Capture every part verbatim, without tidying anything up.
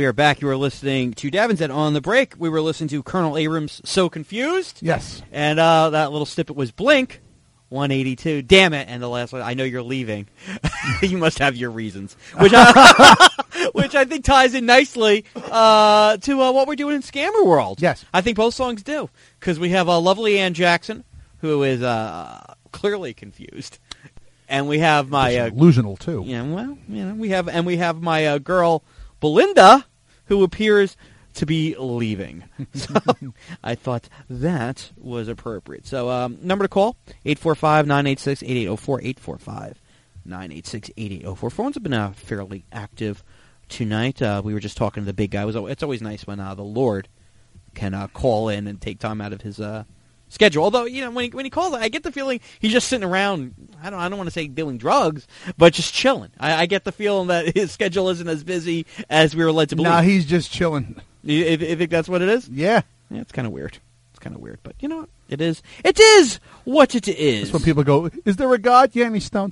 are back. You are listening to Davin's Ed. On the break, we were listening to Colonel Abrams' So Confused. Yes. And uh, that little snippet was Blink, one eighty-two. Damn it. And the last one, I know you're leaving. You must have your reasons. Which I, which I think ties in nicely uh, to uh, what we're doing in Scammer World. Yes. I think both songs do. Because we have uh, lovely Ann Jackson, who is uh, clearly confused. And we have my... Uh, delusional, too. Yeah, well, you know, we have... And we have my uh, girl... Belinda, who appears to be leaving. So I thought that was appropriate. So um, number to call, eight four five, nine eight six, eight eight zero four, eight four five, nine eight six, eight eight zero four. Phones have been uh, fairly active tonight. Uh, we were just talking to the big guy. It was, it's always nice when uh, the Lord can uh, call in and take time out of his... Uh, schedule. Although, you know, when he, when he calls, I get the feeling he's just sitting around, I don't I don't want to say doing drugs, but just chilling. I, I get the feeling that his schedule isn't as busy as we were led to believe. No, he's just chilling. You, you, you think that's what it is? Yeah. Yeah, it's kind of weird. It's kind of weird. But you know what? It is. It is what it is. That's when people go, is there a God? Yeah, and he's stoned.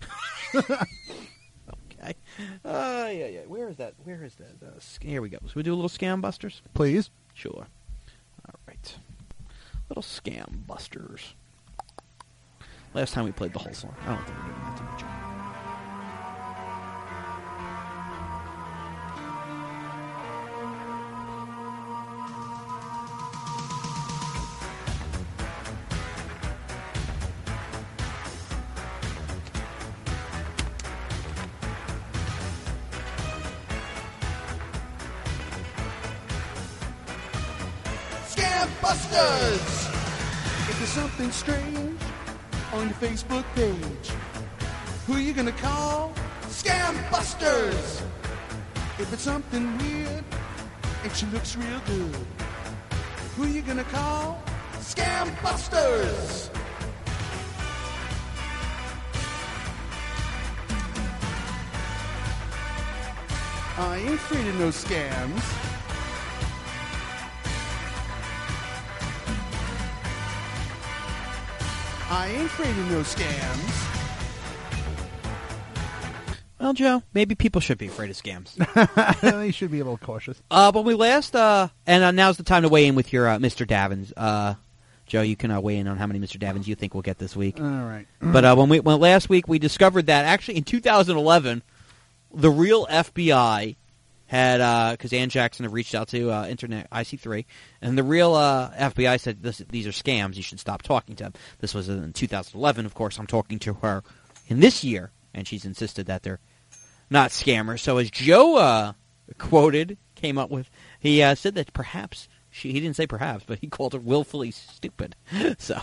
Okay. Uh, yeah, yeah. Where is that? Where is that? Uh, here we go. So we do a little Scam Busters? Please. Sure. All right. Little Scam Busters. Last time we played the whole song. I don't think we're doing that too much. Scam Busters! If there's something strange on your Facebook page, who you gonna call? Scam Busters! If it's something weird and she looks real good, who you gonna call? Scam Busters! I ain't afraid of no scams. I ain't afraid of no scams. Well, Joe, maybe people should be afraid of scams. They should be a little cautious. Uh, but we last, uh, and uh, now's the time to weigh in with your uh, Mister Davins. Uh, Joe, you can uh, weigh in on how many Mister Davins you think we'll get this week. All right. But uh, when we when last week we discovered that actually in two thousand eleven, the real F B I had, because uh, Ann Jackson had reached out to uh, Internet I C three, and the real uh, F B I said, this, these are scams, you should stop talking to them. This was in two thousand eleven, of course. I'm talking to her in this year, and she's insisted that they're not scammers. So as Joe uh, quoted, came up with, he uh, said that perhaps, she, he didn't say perhaps, but he called her willfully stupid. So,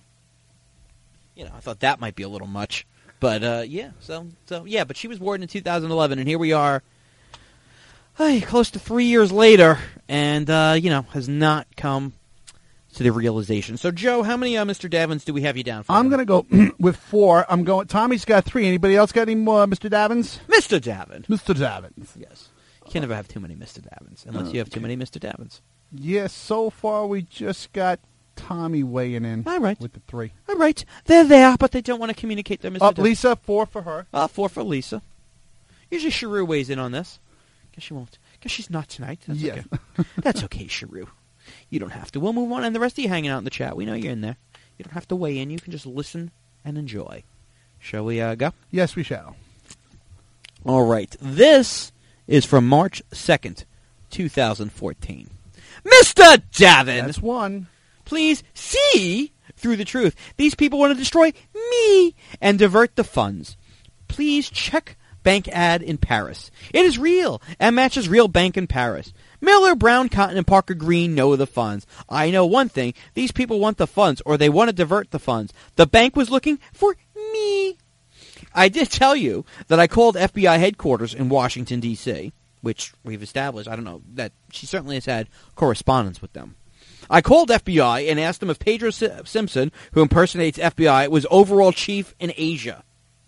you know, I thought that might be a little much. But, uh, yeah, so, so yeah, but she was warned in two thousand eleven, and here we are, hey, close to three years later, and, uh, you know, has not come to the realization. So, Joe, how many uh, Mister Davins do we have you down for? I'm going to go with four. I'm going. Tommy's got three. Anybody else got any more Mister Davins? Mister Davin. Mister Davins. Yes. You can never have too many Mister Davins, unless okay. you have too many Mister Davins. Yes, so far we just got Tommy weighing in. All right. With the three. All right. They're there, but they don't want to communicate their Mister Up, Davins. Lisa, four for her. Uh, four for Lisa. Usually Sharu weighs in on this. Guess she won't. Guess she's not tonight. That's yeah. okay. That's okay, Sharu. You don't have to. We'll move on. And the rest of you hanging out in the chat, we know you're in there. You don't have to weigh in. You can just listen and enjoy. Shall we uh, go? Yes, we shall. All right. This is from March second, two thousand fourteen. Mister Davin! That's one. Please see through the truth. These people want to destroy me and divert the funds. Please check bank ad in Paris. It is real and matches real bank in Paris. Miller, Brown, Cotton, and Parker Green know the funds. I know one thing. These people want the funds, or they want to divert the funds. The bank was looking for me. I did tell you that I called F B I headquarters in Washington, D C, which we've established. I don't know, that she certainly has had correspondence with them. I called F B I and asked them if Pedro Simpson, who impersonates F B I, was overall chief in Asia.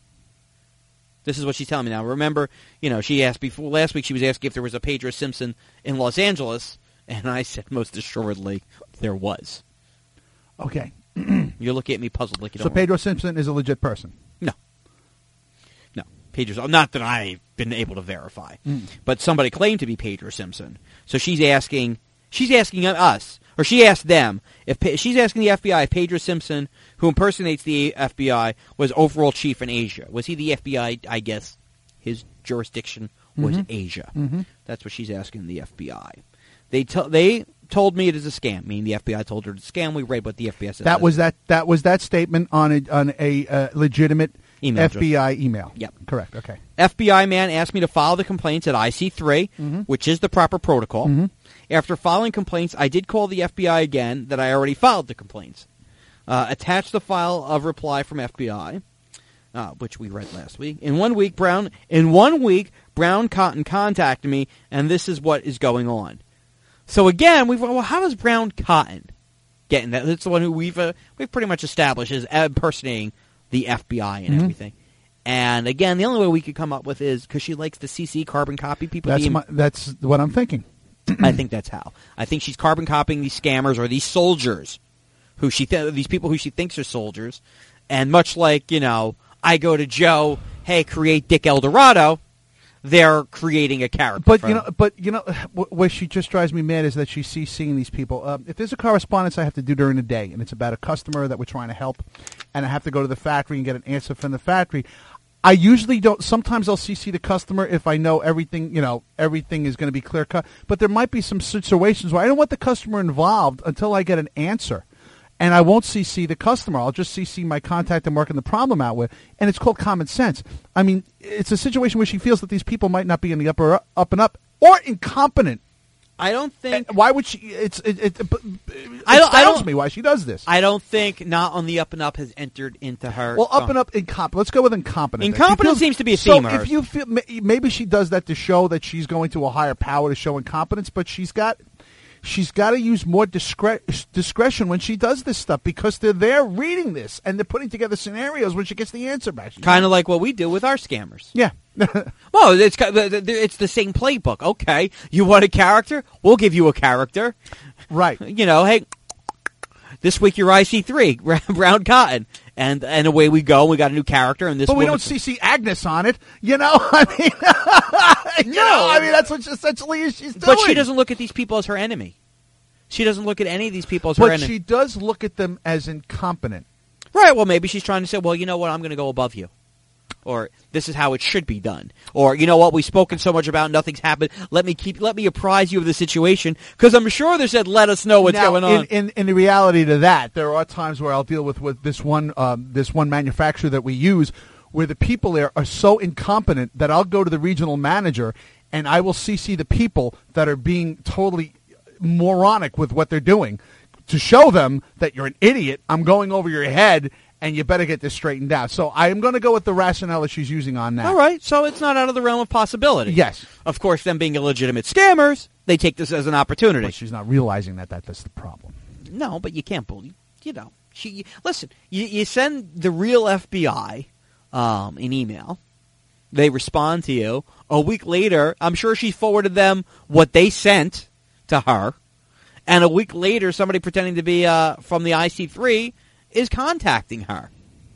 This is what she's telling me now. Remember, you know, she asked before last week. She was asking if there was a Pedro Simpson in Los Angeles, and I said most assuredly there was. Okay. You're looking at me puzzled like you so don't. So Pedro Simpson is a legit person. No. No. Pedro, not that I've been able to verify, Mm. but somebody claimed to be Pedro Simpson. So she's asking, she's asking us, or she asked them, if she's asking the F B I if Pedro Simpson, who impersonates the F B I, was overall chief in Asia. Was he the F B I? I guess his jurisdiction was Mhm. Asia. Mm-hmm. That's what she's asking the F B I. They to, they told me it is a scam. Meaning the F B I told her it's a scam. We read what the F B I said. That was that. That was that statement on a on a uh, legitimate Email F B I email. Yep. Correct. Okay. F B I man asked me to file the complaints at I C three, Mhm. which is the proper protocol. Mm-hmm. After filing complaints, I did call the F B I again that I already filed the complaints. Uh, attached the file of reply from F B I, uh, which we read last week. In one week, Brown in one week, Brown Cotton contacted me, and this is what is going on. So again, we've well, how is Brown Cotton getting that? That's the one who we've uh, we've pretty much established is impersonating the F B I and Mhm. everything. And again, the only way we could come up with is because she likes to C C carbon copy people. That's the, my, that's what I'm thinking. I think that's how. I think she's carbon copying these scammers or these soldiers, who she th- these people who she thinks are soldiers, and much like you know, I go to Joe, hey, create Dick Eldorado. They're creating a character. But for you know, him. but you know, wh- what she just drives me mad is that she sees seeing these people. Um, if there's a correspondence I have to do during the day, and it's about a customer that we're trying to help, and I have to go to the factory and get an answer from the factory, I usually don't. Sometimes I'll C C the customer if I know everything. You know, everything is going to be clear cut. But there might be some situations where I don't want the customer involved until I get an answer. And I won't C C the customer. I'll just C C my contact I'm working the problem out with. And it's called common sense. I mean, it's a situation where she feels that these people might not be in the upper up and up or incompetent. I don't think. And why would she? It's it. it, it I don't- I astounds don't- me why she does this. I don't think not on the up and up has entered into her. Well, up and up, incompetent. Let's go with incompetent. Incompetent She feels- seems to be a so theme of if hers. you feel ma- maybe she does that to show that she's going to a higher power to show incompetence, but she's got she's got to use more discre- discretion when she does this stuff because they're there reading this and they're putting together scenarios when she gets the answer back. Kind of like what we do with our scammers. Yeah. Well, it's ki- the- the- it's the same playbook. Okay, you want a character? We'll give you a character. Right. You know, hey, this week you're I C three, Brown Cotton, and and away we go. We got a new character, and this. But we woman- don't C C Agnes on it, you know. I mean, you know, I mean that's what she, essentially she's doing. But she doesn't look at these people as her enemy. She doesn't look at any of these people as her But enemy. she does look at them as incompetent. Right. Well, maybe she's trying to say, well, you know what? I'm going to go above you. Or this is how it should be done. Or you know what? We've spoken so much about nothing's happened. Let me keep. Let me apprise you of the situation because I'm sure they said, "Let us know what's now, going on." In, in in the reality to that, there are times where I'll deal with with this one um, this one manufacturer that we use, where the people there are so incompetent that I'll go to the regional manager and I will C C the people that are being totally moronic with what they're doing to show them that you're an idiot. I'm going over your head. And you better get this straightened out. So I am going to go with the rationale that she's using on that. All right, so it's not out of the realm of possibility. Yes. Of course, them being illegitimate scammers, they take this as an opportunity. But she's not realizing that, that that's the problem. No, but you can't believe. You know, she. Listen, you, you send the real F B I um, an email. They respond to you. A week later, I'm sure she forwarded them what they sent to her. And a week later, somebody pretending to be uh, from the I C three is contacting her.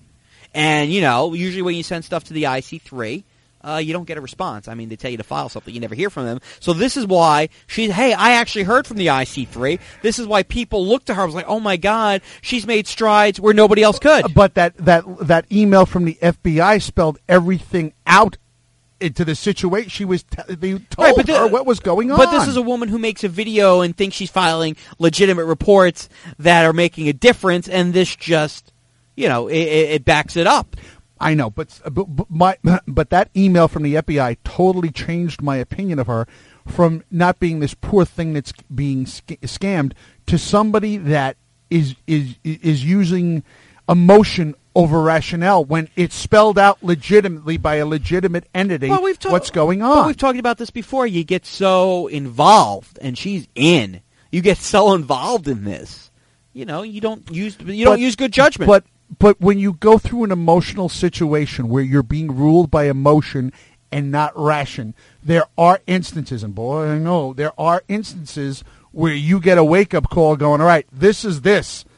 And, you know, usually when you send stuff to the I C three, uh, you don't get a response. I mean, they tell you to file something. You never hear from them. So this is why she's, hey, I actually heard from the I C three. This is why people look to her. I was like, oh, my God, she's made strides where nobody else could. But that, that, that email from the F B I spelled everything out into the situation. She was t- they told Right, but the- her what was going on. But this is a woman who makes a video and thinks she's filing legitimate reports that are making a difference, and this just, you know, it, it backs it up. I know, but, but but my but that email from the F B I totally changed my opinion of her from not being this poor thing that's being sc- scammed to somebody that is is is using emotion over rationale when it's spelled out legitimately by a legitimate entity. Well, we've ta- what's going But on? we've talked about this before. You get so involved, and she's in. You get so involved in this. You know, you don't use you don't But- use good judgment. But but when you go through an emotional situation where you're being ruled by emotion and not ration, there are instances, and boy, I know there are instances where you get a wake up call going, all right, this is this.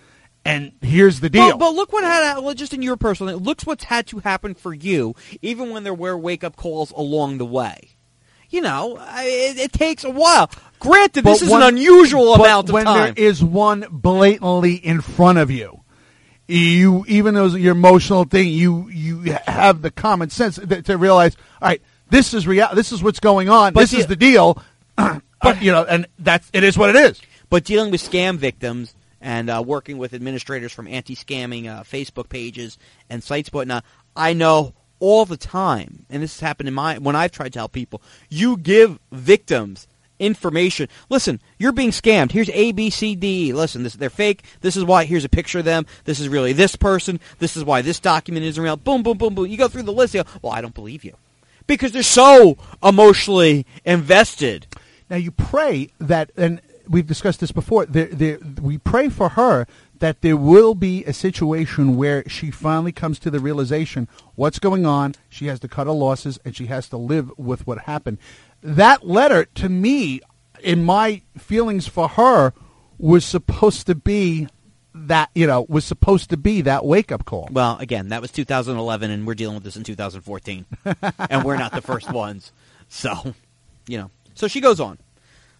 And here's the deal. But, but look what had, well, just in your personal, look what's had to happen for you, even when there were wake-up calls along the way. You know, it, it takes a while. Granted, But this is when- an unusual but amount of when time. there is one blatantly in front of you, you even though it's your emotional thing, you you have the common sense to, to realize, all right, this is real. This is what's going on. But this the- is the deal. But you know, and that's it is what it is. But dealing with scam victims and uh, working with administrators from anti-scamming uh, Facebook pages and sites, and whatnot, I know all the time, and this has happened in my when I've tried to help people. You give victims information. Listen, you're being scammed. Here's A, B, C, D. Listen, this, they're fake. This is why. Here's a picture of them. This is really this person. This is why this document isn't real. Boom, boom, boom, boom. You go through the list. You go, well, I don't believe you. Because they're so emotionally invested. Now you pray that, and we've discussed this before. There, there, we pray for her that there will be a situation where she finally comes to the realization what's going on. She has to cut her losses, and she has to live with what happened. That letter, to me, in my feelings for her, was supposed to be that, you know, was supposed to be that wake-up call. Well, again, that was two thousand eleven, and we're dealing with this in two thousand fourteen. And we're not the first ones. So, you know. So she goes on.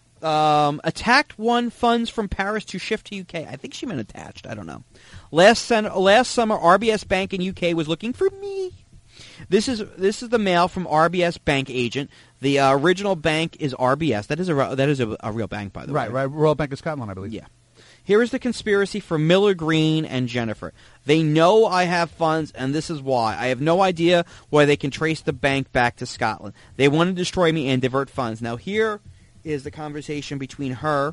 Um, attacked won funds from Paris to shift to U K. I think she meant attached. I don't know. Last, sen- last summer, R B S Bank in U K was looking for me. This is this is the mail from R B S Bank agent. The uh, original bank is R B S. That is a that is a, a real bank, by the Right, way. right. Royal Bank of Scotland, I believe. Yeah. Here is the conspiracy for Miller Green and Jennifer. They know I have funds, and this is why. I have no idea why they can trace the bank back to Scotland. They want to destroy me and divert funds. Now, here is the conversation between her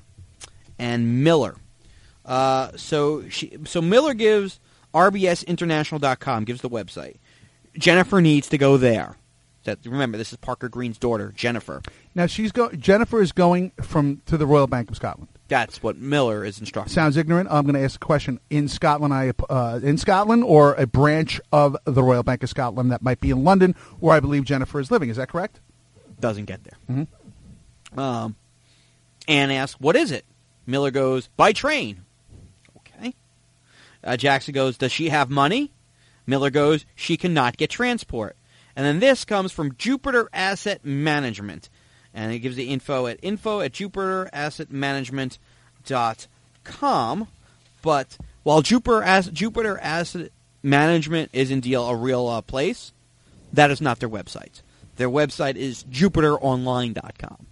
and Miller. Uh, so she, so Miller gives R B S international dot com, gives the website. Jennifer needs to go there. That, remember, this is Parker Green's daughter, Jennifer. Now she's go. Jennifer is going from to the Royal Bank of Scotland. That's what Miller is instructing. Sounds ignorant. I'm going to ask a question. In Scotland, I uh, in Scotland, or a branch of the Royal Bank of Scotland that might be in London, where I believe Jennifer is living. Is that correct? Doesn't get there. Mm-hmm. Um, Anne asks, what is it? Miller goes, by train. Okay. Uh, Jackson goes, does she have money? Miller goes, she cannot get transport. And then this comes from Jupiter Asset Management. And it gives the info at info at jupiter asset management dot com. But while Jupiter, As- Jupiter Asset Management is indeed a real uh, place, that is not their website. Their website is jupiter online dot com.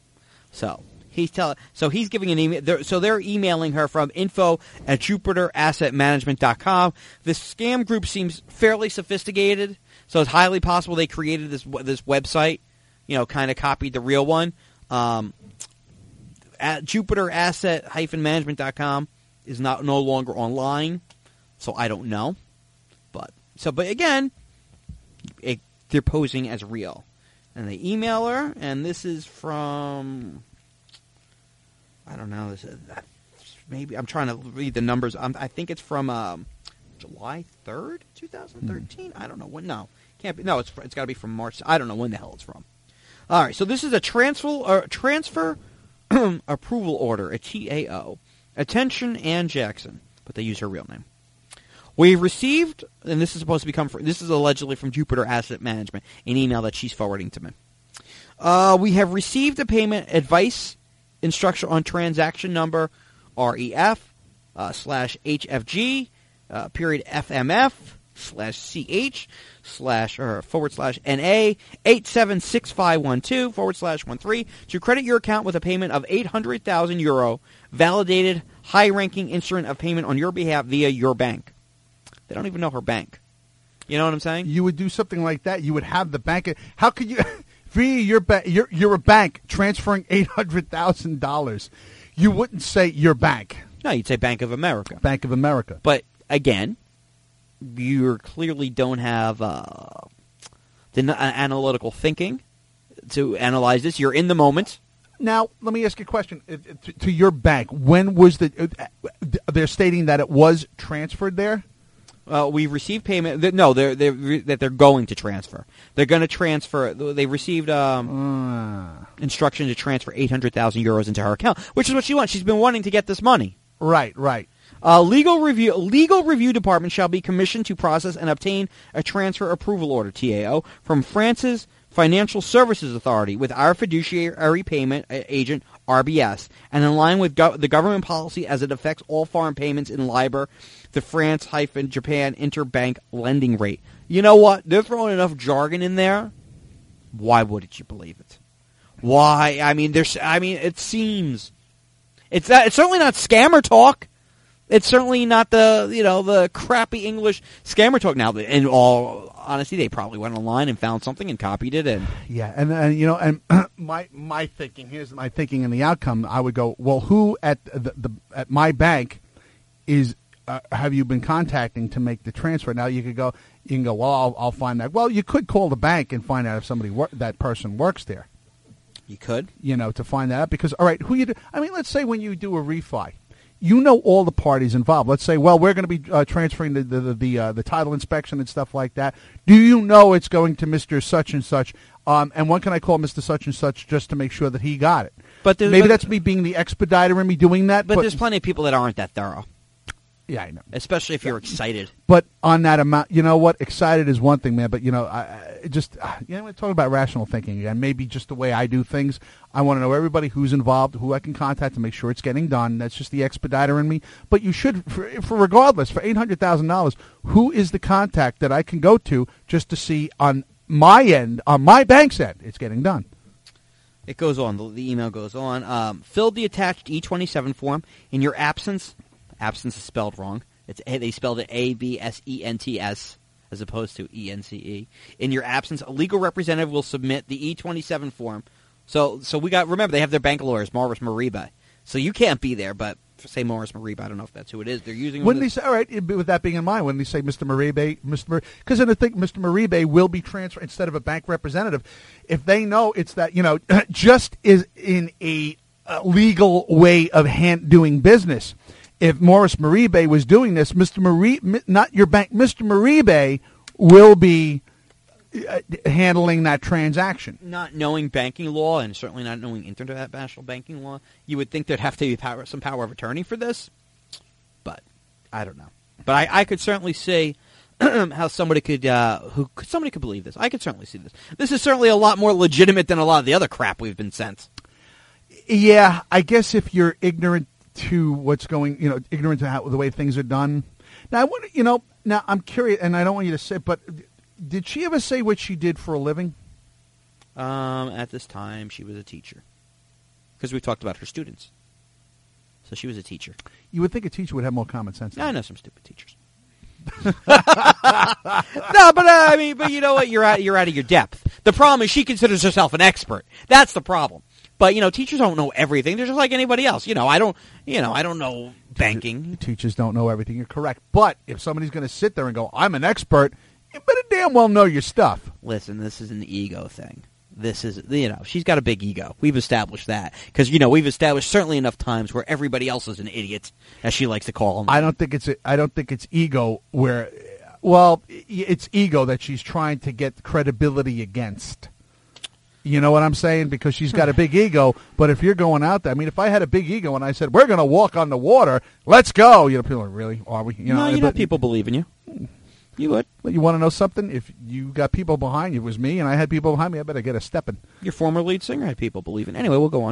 So he's tell so he's giving an email. They're, so they're emailing her from info at jupiter asset management dot com. This scam group seems fairly sophisticated, so it's highly possible they created this this website. You know, kind of copied the real one. Um, at jupiter asset management dot com is not no longer online, so I don't know. But so, but again, it, they're posing as real. And they email her, and this is from, I don't know, this is, maybe, I'm trying to read the numbers. I'm, I think it's from um, July third, twenty thirteen? Mm. I don't know when, no. Can't be, no, it's it's got to be from March. I don't know when the hell it's from. All right, so this is a transfer, uh, transfer approval order, a T A O. Attention, Ann Jackson, but they use her real name. We've received, and this is supposed to become, this is allegedly from Jupiter Asset Management, an email that she's forwarding to me. Uh, we have received a payment advice instruction on transaction number R E F uh, slash H F G uh, period F M F slash C H slash or forward slash N A eight seven six five one two forward slash one three to credit your account with a payment of eight hundred thousand euro validated high-ranking instrument of payment on your behalf via your bank. They don't even know her bank. You know what I'm saying? You would do something like that. You would have the bank. How could you, via your bank, you're, you're a bank transferring eight hundred thousand dollars. You wouldn't say your bank. No, you'd say Bank of America. Bank of America. But, again, you clearly don't have uh, the uh, analytical thinking to analyze this. You're in the moment. Now, let me ask you a question. Uh, To, to your bank, when was the, uh, they're stating that it was transferred there? Uh, we received payment. Th- no, they're, they're, that they're going to transfer. They're going to transfer. They received um, uh. instruction to transfer eight hundred thousand euros into her account, which is what she wants. She's been wanting to get this money. Right, right. Uh, legal review legal review department shall be commissioned to process and obtain a transfer approval order, T A O, from France's Financial Services Authority with our fiduciary payment agent, R B S, and in line with go- the government policy as it affects all foreign payments in LIBOR, the France-Japan interbank lending rate. You know what? They're throwing enough jargon in there. Why wouldn't you believe it? Why? I mean, there's. I mean, it seems it's not, it's certainly not scammer talk. It's certainly not the you know the crappy English scammer talk. Now, in all honesty, they probably went online and found something and copied it. And yeah, and, and you know, and my my thinking here's my thinking and the outcome. I would go, well, who at the, the at my bank is uh, have you been contacting to make the transfer? Now you could go, you can go. Well, I'll, I'll find out. Well, you could call the bank and find out if somebody wor- that person works there. You could, you know, to find that out because all right, who you do? I mean, let's say when you do a refi. You know all the parties involved. Let's say, well, we're going to be uh, transferring the the the, the, uh, the title inspection and stuff like that. Do you know it's going to Mister Such and Such? Um, and when can I call Mister Such and Such just to make sure that he got it? But maybe but, that's me being the expediter and me doing that. But, but there's plenty of people that aren't that thorough. Yeah, I know. Especially if you're excited. But on that amount, you know what? Excited is one thing, man. But you know, I, I just you know, we're talking about rational thinking again. Maybe just the way I do things. I want to know everybody who's involved, who I can contact to make sure it's getting done. That's just the expediter in me. But you should, for, for regardless, for eight hundred thousand dollars, who is the contact that I can go to just to see on my end, on my bank's end, it's getting done. It goes on. The, the email goes on. Um, filled the attached E twenty-seven form in your absence. Absence is spelled wrong. It's a, they spelled it A B S E N T S as opposed to E N C E. In your absence, a legal representative will submit the E twenty-seven form. So, so we got. Remember, they have their bank lawyers, Morris Mariba. So you can't be there, but say Morris Mariba. I don't know if that's who it is. They're using. Wouldn't they say? All right. With that being in mind, wouldn't they say Mister Maribe, Mister Because then I think Mister Maribe will be transferred instead of a bank representative. If they know it's that, you know, just is in a, a legal way of hand doing business. If Morris Maribe was doing this, Mister Maribe, not your bank, Mister Maribe will be uh, handling that transaction. Not knowing banking law and certainly not knowing international banking law, you would think there'd have to be power, some power of attorney for this. But I don't know. But I, I could certainly see how somebody could, uh, who somebody could believe this. I could certainly see this. This is certainly a lot more legitimate than a lot of the other crap we've been sent. Yeah, I guess if you're ignorant to what's going, you know, ignorant to how the way things are done. Now, I want you know, now I'm curious, and I don't want you to say, but did she ever say what she did for a living? Um, at this time, she was a teacher, because we talked about her students. So she was a teacher. You would think a teacher would have more common sense. I know some stupid teachers. No, but uh, I mean, but you know what? You're out. You're out of your depth. The problem is she considers herself an expert. That's the problem. But, you know, teachers don't know everything. They're just like anybody else. You know, I don't, you know, I don't know banking. Teachers don't know everything. You're correct. But if somebody's going to sit there and go, I'm an expert, you better damn well know your stuff. Listen, this is an ego thing. This is, you know, she's got a big ego. We've established that. Because, you know, we've established certainly enough times where everybody else is an idiot, as she likes to call them. I don't think it's, a, I don't think it's ego where, well, it's ego that she's trying to get credibility against. You know what I'm saying? Because she's got a big ego. But if you're going out there, I mean, if I had a big ego and I said, we're going to walk on the water, let's go. You know, people are like, really? Are we? You know, no, you but, know people believe in you. You would. But you want to know something? If you got people behind you, it was me, and I had people behind me, I better get a stepping. Your former lead singer had people believe in. Anyway, we'll go on.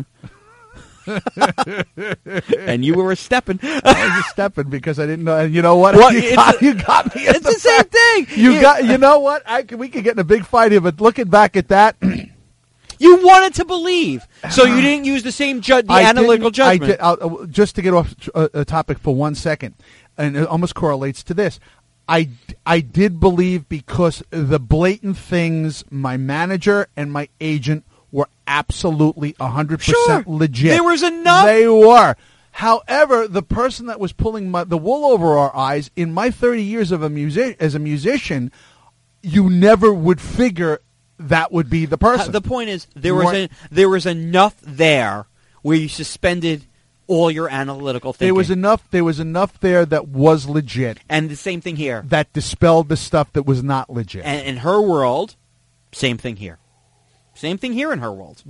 And you were a stepping. I was a stepping because I didn't know. And you know what? Well, you, got, a, you got me. It's the, the same thing. You yeah. got. You know what? I can, we could get in a big fight here, but looking back at that. You wanted to believe, so you didn't use the same ju- the I analytical judgment. I did, I'll, just to get off a, a topic for one second, and it almost correlates to this. I, I did believe because the blatant things my manager and my agent were absolutely one hundred percent sure. legit. There was enough. They were. However, the person that was pulling my, the wool over our eyes, in my thirty years of a music as a musician, you never would figure that would be the person. Uh, the point is, there was a, there was enough there where you suspended all your analytical thinking. There was enough. There was enough there that was legit, and the same thing here. That dispelled the stuff that was not legit. And in her world, same thing here. Same thing here in her world. Hmm.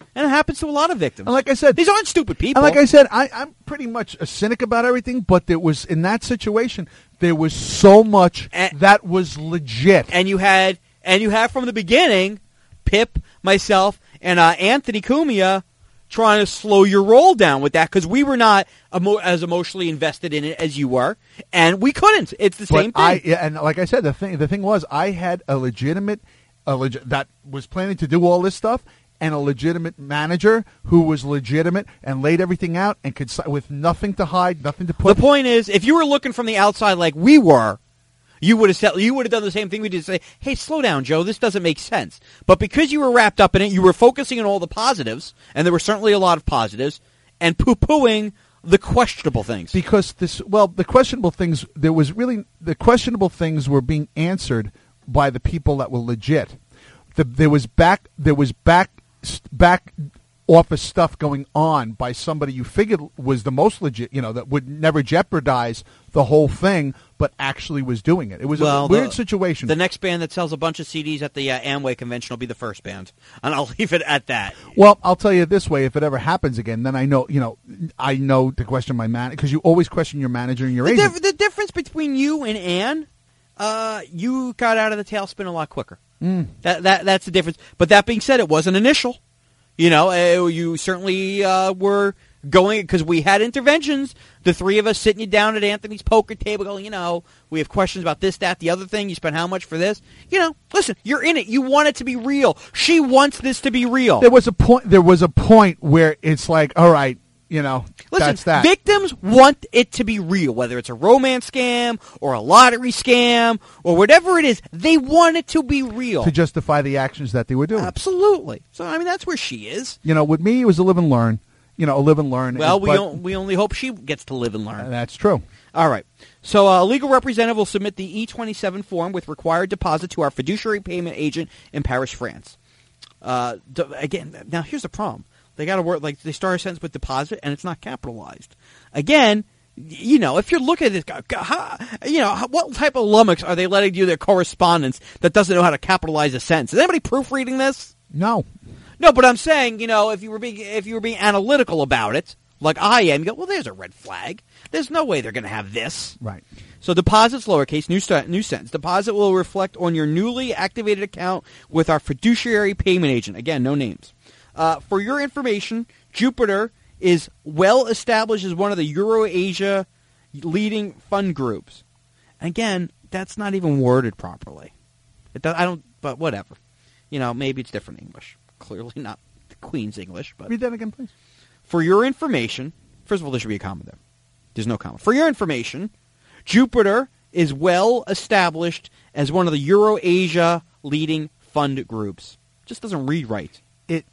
And it happens to a lot of victims. And like I said, these aren't stupid people. And like I said, I, I'm pretty much a cynic about everything, but there was, in that situation, there was so much and, that was legit. And you had, and you had from the beginning, Pip, myself, and uh, Anthony Cumia trying to slow your roll down with that because we were not emo- as emotionally invested in it as you were, and we couldn't. It's the but same thing. I, yeah, and like I said, the thing the thing was, I had a legitimate, a legi- that was planning to do all this stuff, and a legitimate manager who was legitimate and laid everything out and could with nothing to hide, nothing to put. The point is, if you were looking from the outside like we were, you would have said, you would have done the same thing we did. Say, hey, slow down, Joe. This doesn't make sense. But because you were wrapped up in it, you were focusing on all the positives, and there were certainly a lot of positives, and poo-pooing the questionable things. Because this, well, the questionable things, there was really the questionable things were being answered by the people that were legit. The, there was back, there was back, back. office stuff going on by somebody you figured was the most legit, you know, that would never jeopardize the whole thing, but actually was doing it. It was well, a weird the, situation. The next band that sells a bunch of C Ds at the uh, Amway convention will be the first band, and I'll leave it at that. Well, I'll tell you this way: if it ever happens again, then I know, you know, I know to question my man because you always question your manager and your the agent. Dif- the difference between you and Ann, uh, you got out of the tailspin a lot quicker. Mm. That that that's the difference. But that being said, it wasn't initial. You know, uh, you certainly uh, were going, because we had interventions, the three of us sitting you down at Anthony's poker table going, you know, we have questions about this, that, the other thing. You spent how much for this? You know, listen, you're in it. You want it to be real. She wants this to be real. There was a point. There was a point where it's like, all right, you know, listen, that's that. Victims want it to be real, whether it's a romance scam or a lottery scam or whatever it is. They want it to be real. To justify the actions that they were doing. Absolutely. So, I mean, that's where she is. You know, with me, it was a live and learn. You know, a live and learn. Well, and, we, but, don't, we only hope she gets to live and learn. Uh, that's true. All right. So uh, a legal representative will submit the E twenty-seven form with required deposit to our fiduciary payment agent in Paris, France. Uh, d- again, now here's the problem. They got to work, like, they start a sentence with deposit, and it's not capitalized. Again, you know, if you're looking at this guy, how, you know, how, what type of lummox are they letting you their correspondence that doesn't know how to capitalize a sentence? Is anybody proofreading this? No. No, but I'm saying, you know, if you were being if you were being analytical about it, like I am, you go, well, there's a red flag. There's no way they're going to have this. Right. So deposits, lowercase, new, st- new sentence. Deposit will reflect on your newly activated account with our fiduciary payment agent. Again, no names. Uh, for your information, Jupiter is well established as one of the Eurasia leading fund groups. Again, that's not even worded properly. It does, I don't, but whatever. You know, maybe it's different English. Clearly not the Queen's English. But read that again, please. For your information, first of all, there should be a comma there. There's no comma. For your information, Jupiter is well established as one of the Eurasia leading fund groups. Just doesn't read right. It.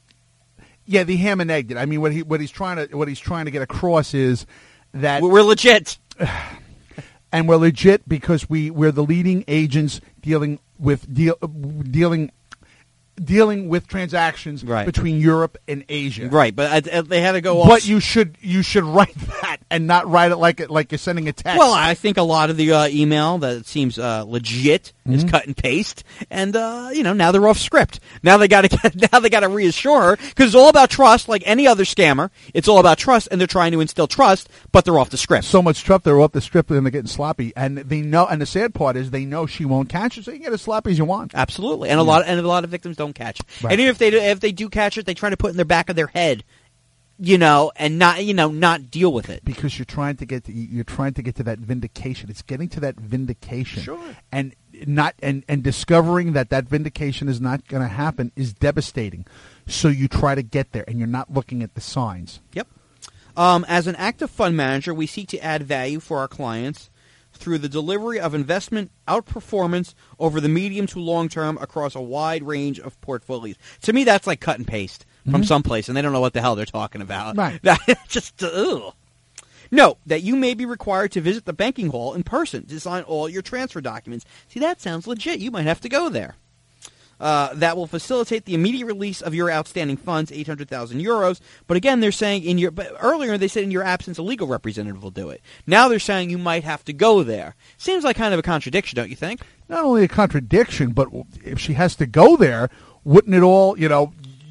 Yeah, the ham and egg did. I mean, what he what he's trying to what he's trying to get across is that we're legit, and we're legit because we we're the leading agents dealing with deal dealing. dealing with transactions right. between Europe and Asia. Right, but uh, they had to go off. But you should you should write that and not write it like like you're sending a text. Well, I think a lot of the uh, email that seems uh, legit mm-hmm. is cut and paste, and uh, you know now they're off script. Now they got to now they got to reassure her because it's all about trust, like any other scammer. It's all about trust, and they're trying to instill trust, but they're off the script. So much trust, they're off the script, and they're getting sloppy. And they know. And the sad part is they know she won't catch it, so you can get as sloppy as you want. Absolutely, and a lot of, and a lot of victims don't catch it. Right. And even if they do, if they do catch it, they try to put it in the back of their head, you know, and not you know not deal with it because you're trying to get to, you're trying to get to that vindication. It's getting to that vindication, sure, and not and, and discovering that that vindication is not going to happen is devastating. So you try to get there, and you're not looking at the signs. Yep. Um, as an active fund manager, we seek to add value for our clients through the delivery of investment outperformance over the medium to long term across a wide range of portfolios. To me, that's like cut and paste from mm-hmm. someplace, and they don't know what the hell they're talking about. Right. Just, ugh. Note that you may be required to visit the banking hall in person to sign all your transfer documents. See, that sounds legit. You might have to go there. Uh, that will facilitate the immediate release of your outstanding funds, eight hundred thousand euros. But again, they're saying in your, but earlier they said in your absence, a legal representative will do it. Now they're saying you might have to go there. Seems like kind of a contradiction, don't you think? Not only a contradiction, but if she has to go there, wouldn't it all, you know,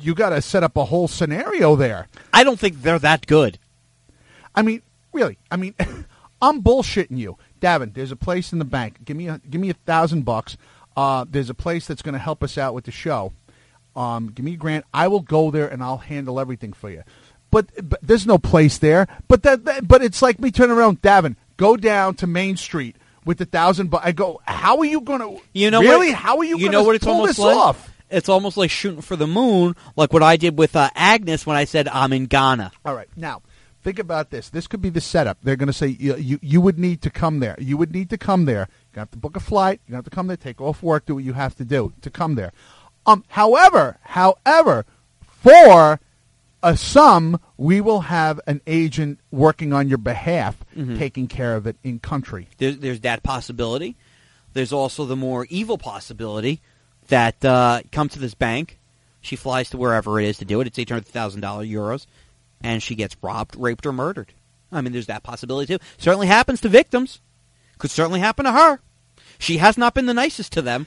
you got to set up a whole scenario there. I don't think they're that good. I mean, really. I mean, I'm bullshitting you, Davin. There's a place in the bank. Give me a give me a thousand bucks. Uh, there's a place that's going to help us out with the show. Um, give me a grant. I will go there and I'll handle everything for you. But, but there's no place there. But that, that but it's like me turning around, Davin. Go down to Main Street with the thousand bucks. I go. How are you going to? You know really? What, how are you? You gonna know what it's pull almost this like. Off? It's almost like shooting for the moon, like what I did with uh, Agnes when I said I'm in Ghana. All right, now think about this. This could be the setup. They're going to say you, you you would need to come there. You would need to come there. You have to book a flight. You have to come there. Take off work. Do what you have to do to come there. Um. However, however, for a sum, we will have an agent working on your behalf, mm-hmm. taking care of it in country. There's, there's that possibility. There's also the more evil possibility that uh, come to this bank. She flies to wherever it is to do it. It's eight hundred thousand dollars euros, and she gets robbed, raped, or murdered. I mean, there's that possibility too. Certainly happens to victims. Could certainly happen to her. She has not been the nicest to them.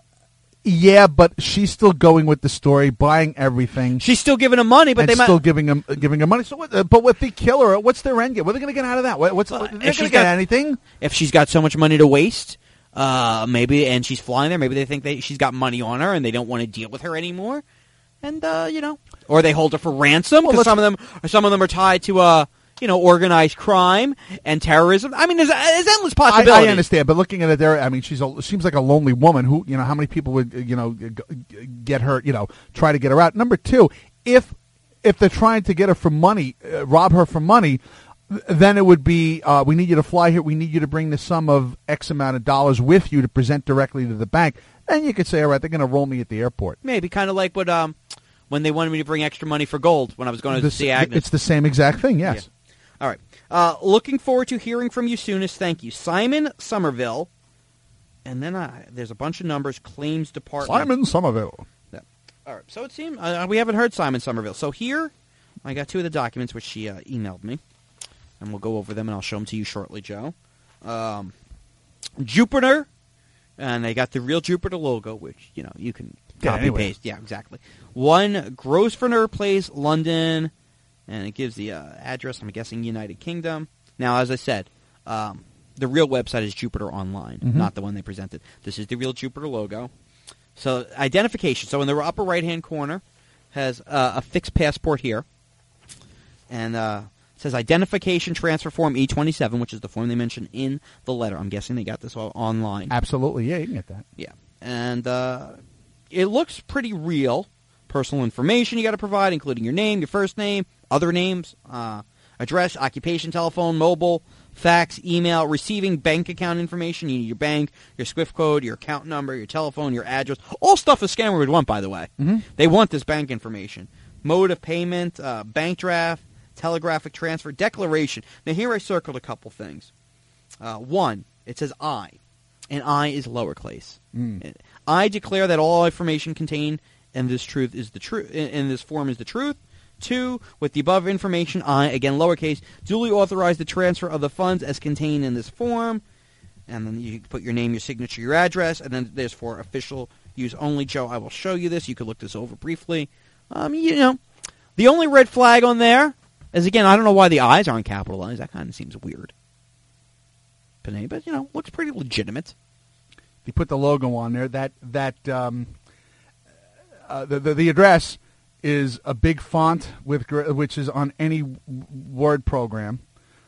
Yeah, but she's still going with the story, buying everything. She's still giving them money, but and they might still giving them giving them money. So, what, uh, but what they kill her? What's their end game? What are they going to get out of that? What, what's Well, they're if not going to she's get got- anything? if she's got so much money to waste, uh, maybe, and she's flying there, maybe they think they, she's got money on her and they don't want to deal with her anymore, and uh, you know, or they hold her for ransom Well, because let's- some of them, some of them are tied to uh, you know, organized crime and terrorism. I mean, there's, there's endless I, possibilities. I understand, but looking at it there, I mean, she's a, seems like a lonely woman. Who, you know, how many people would, you know, g- g- get her, you know, try to get her out? Number two, if if they're trying to get her for money, uh, rob her for money, then it would be, uh, we need you to fly here. We need you to bring the sum of X amount of dollars with you to present directly to the bank. And you could say, all right, they're going to roll me at the airport. Maybe kind of like what um, when they wanted me to bring extra money for gold when I was going to This- see Agnes. It's the same exact thing, yes. Yeah. All right. Uh, looking forward to hearing from you soonest. Thank you. Simon Somerville. And then uh, there's a bunch of numbers. Claims Department. Simon Somerville. Yeah. All right. So it seems uh, we haven't heard Simon Somerville. So here, I got two of the documents which she uh, emailed me. And we'll go over them and I'll show them to you shortly, Joe. Um, Jupiter. And they got the real Jupiter logo, which, you know, you can Yeah, copy anyway. paste. Yeah, exactly. One, Grosvenor Place, London. And it gives the uh, address, I'm guessing United Kingdom. Now, as I said, um, the real website is Jupiter Online, Mhm. not the one they presented. This is the real Jupiter logo. So, identification. So, in the upper right-hand corner, has uh, a fixed passport here. And uh, it says Identification Transfer Form E twenty-seven, which is the form they mentioned in the letter. I'm guessing they got this all online. Absolutely, yeah, you can get that. Yeah. And uh, it looks pretty real. Personal information you got to provide, including your name, your first name, other names, uh, address, occupation, telephone, mobile, fax, email, receiving bank account information. You need your bank, your SWIFT code, your account number, your telephone, your address. All stuff a scammer would want, by the way. Mhm. They want this bank information. Mode of payment, uh, bank draft, telegraphic transfer, declaration. Now, here I circled a couple things. Uh, one, it says I, and I is lowercase. Mm. I declare that all information contained in this truth is the truth. In, in this form is the truth. Two, with the above information, I, again lowercase, duly authorize the transfer of the funds as contained in this form. And then you put your name, your signature, your address, and then there's for official use only. Joe, I will show you this. You could look this over briefly. Um, you know, the only red flag on there is, again, I don't know why the I's aren't capitalized. That kind of seems weird. Panay, but, you know, looks pretty legitimate. They put the logo on there. That that um, uh, the, the the address is a big font with gr- which is on any w- Word program.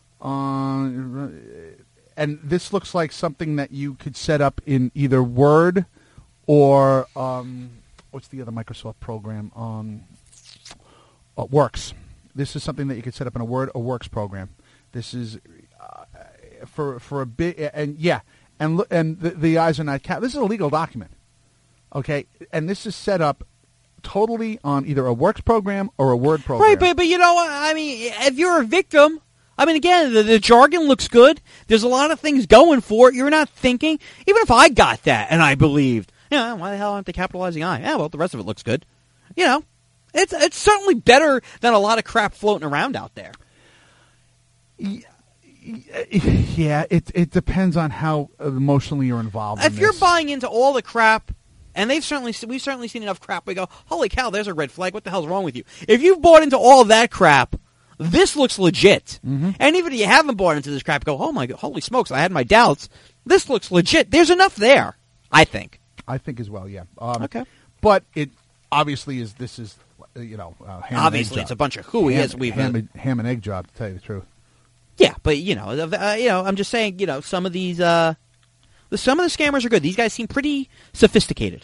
Uh, and this looks like something that you could set up in either Word or um, what's the other Microsoft program? Um, uh, Works. This is something that you could set up in a Word or Works program. This is uh, for for a bit, and yeah, and look, and the, the eyes are not cap. This is a legal document, okay, and this is set up totally on either a Works program or a Word program. Right, but, but you know, I mean, if you're a victim, I mean, again, the, the jargon looks good. There's a lot of things going for it. You're not thinking, even if I got that and I believed, you know, why the hell aren't they capitalizing I? Yeah, well, the rest of it looks good. You know, it's it's certainly better than a lot of crap floating around out there. Yeah, it it depends on how emotionally you're involved. If in you're this. buying into all the crap And they've certainly we've certainly seen enough crap. We go, holy cow, there's a red flag. What the hell's wrong with you? If you've bought into all of that crap, this looks legit. Mm-hmm. And even if you haven't bought into this crap, go, oh my god, holy smokes, I had my doubts. This looks legit. There's enough there, I think. I think as well, yeah. Um, okay. But it obviously is. This is, you know, uh, ham obviously and egg it's job. a bunch of hooey, ham, as we've ham, uh, and- ham and egg job, to tell you the truth. Yeah, but you know, uh, you know, I'm just saying, you know, some of these, uh, the, some of the scammers are good. These guys seem pretty sophisticated.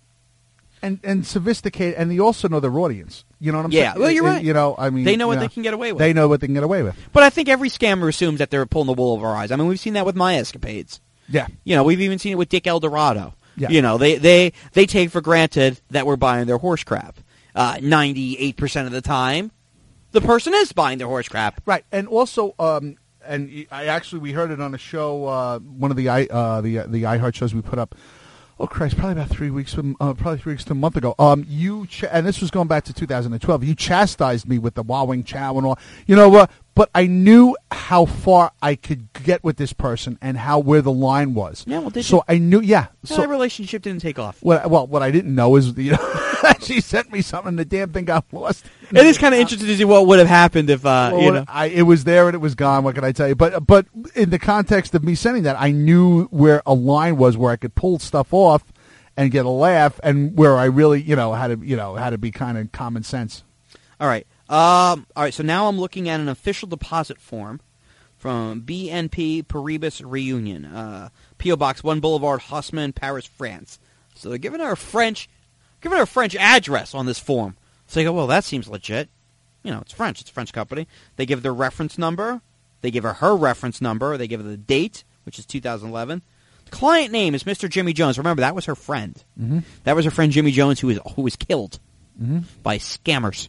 And and sophisticated, and they also know their audience. You know what I'm Yeah, saying? well, you're Uh, right. You know, I mean, They know what you they can get away with. They know what they can get away with. But I think every scammer assumes that they're pulling the wool over our eyes. I mean, we've seen that with my escapades. Yeah. You know, we've even seen it with Dick Eldorado. Yeah. You know, they, they, they take for granted that we're buying their horse crap. Uh, ninety-eight percent of the time, the person is buying their horse crap. Right, and also, um, and I actually we heard it on a show, uh, one of the i uh, the the iHeart shows we put up. Oh Christ! Probably about three weeks from uh, probably three weeks to a month ago. Um, you ch- and this was going back to two thousand twelve. You chastised me with the wowing chow and all. You know what? Uh, but I knew how far I could get with this person and how where the line was. Yeah, well, did so you? I knew. Yeah. So So that relationship didn't take off. what? Well, what I didn't know is you know she sent me something. And the damn thing got lost. It is kind of interesting to see what would have happened if, uh, Well, you know. I, it was there and it was gone. What can I tell you? But but in the context of me sending that, I knew where a line was where I could pull stuff off and get a laugh, and where I really, you know, had to, you know, had to be kind of common sense. All right. Um, all right, so now I'm looking at an official deposit form from B N P Paribas Reunion, uh, P O. Box one Boulevard, Haussmann, Paris, France. So they're giving her a French, giving her a French address on this form. So you go, well, that seems legit. You know, it's French. It's a French company. They give their reference number. They give her her reference number. They give her the date, which is two thousand eleven. The client name is Mister Jimmy Jones. Remember, that was her friend. Mm-hmm. That was her friend Jimmy Jones, who was who was killed Mm-hmm. by scammers.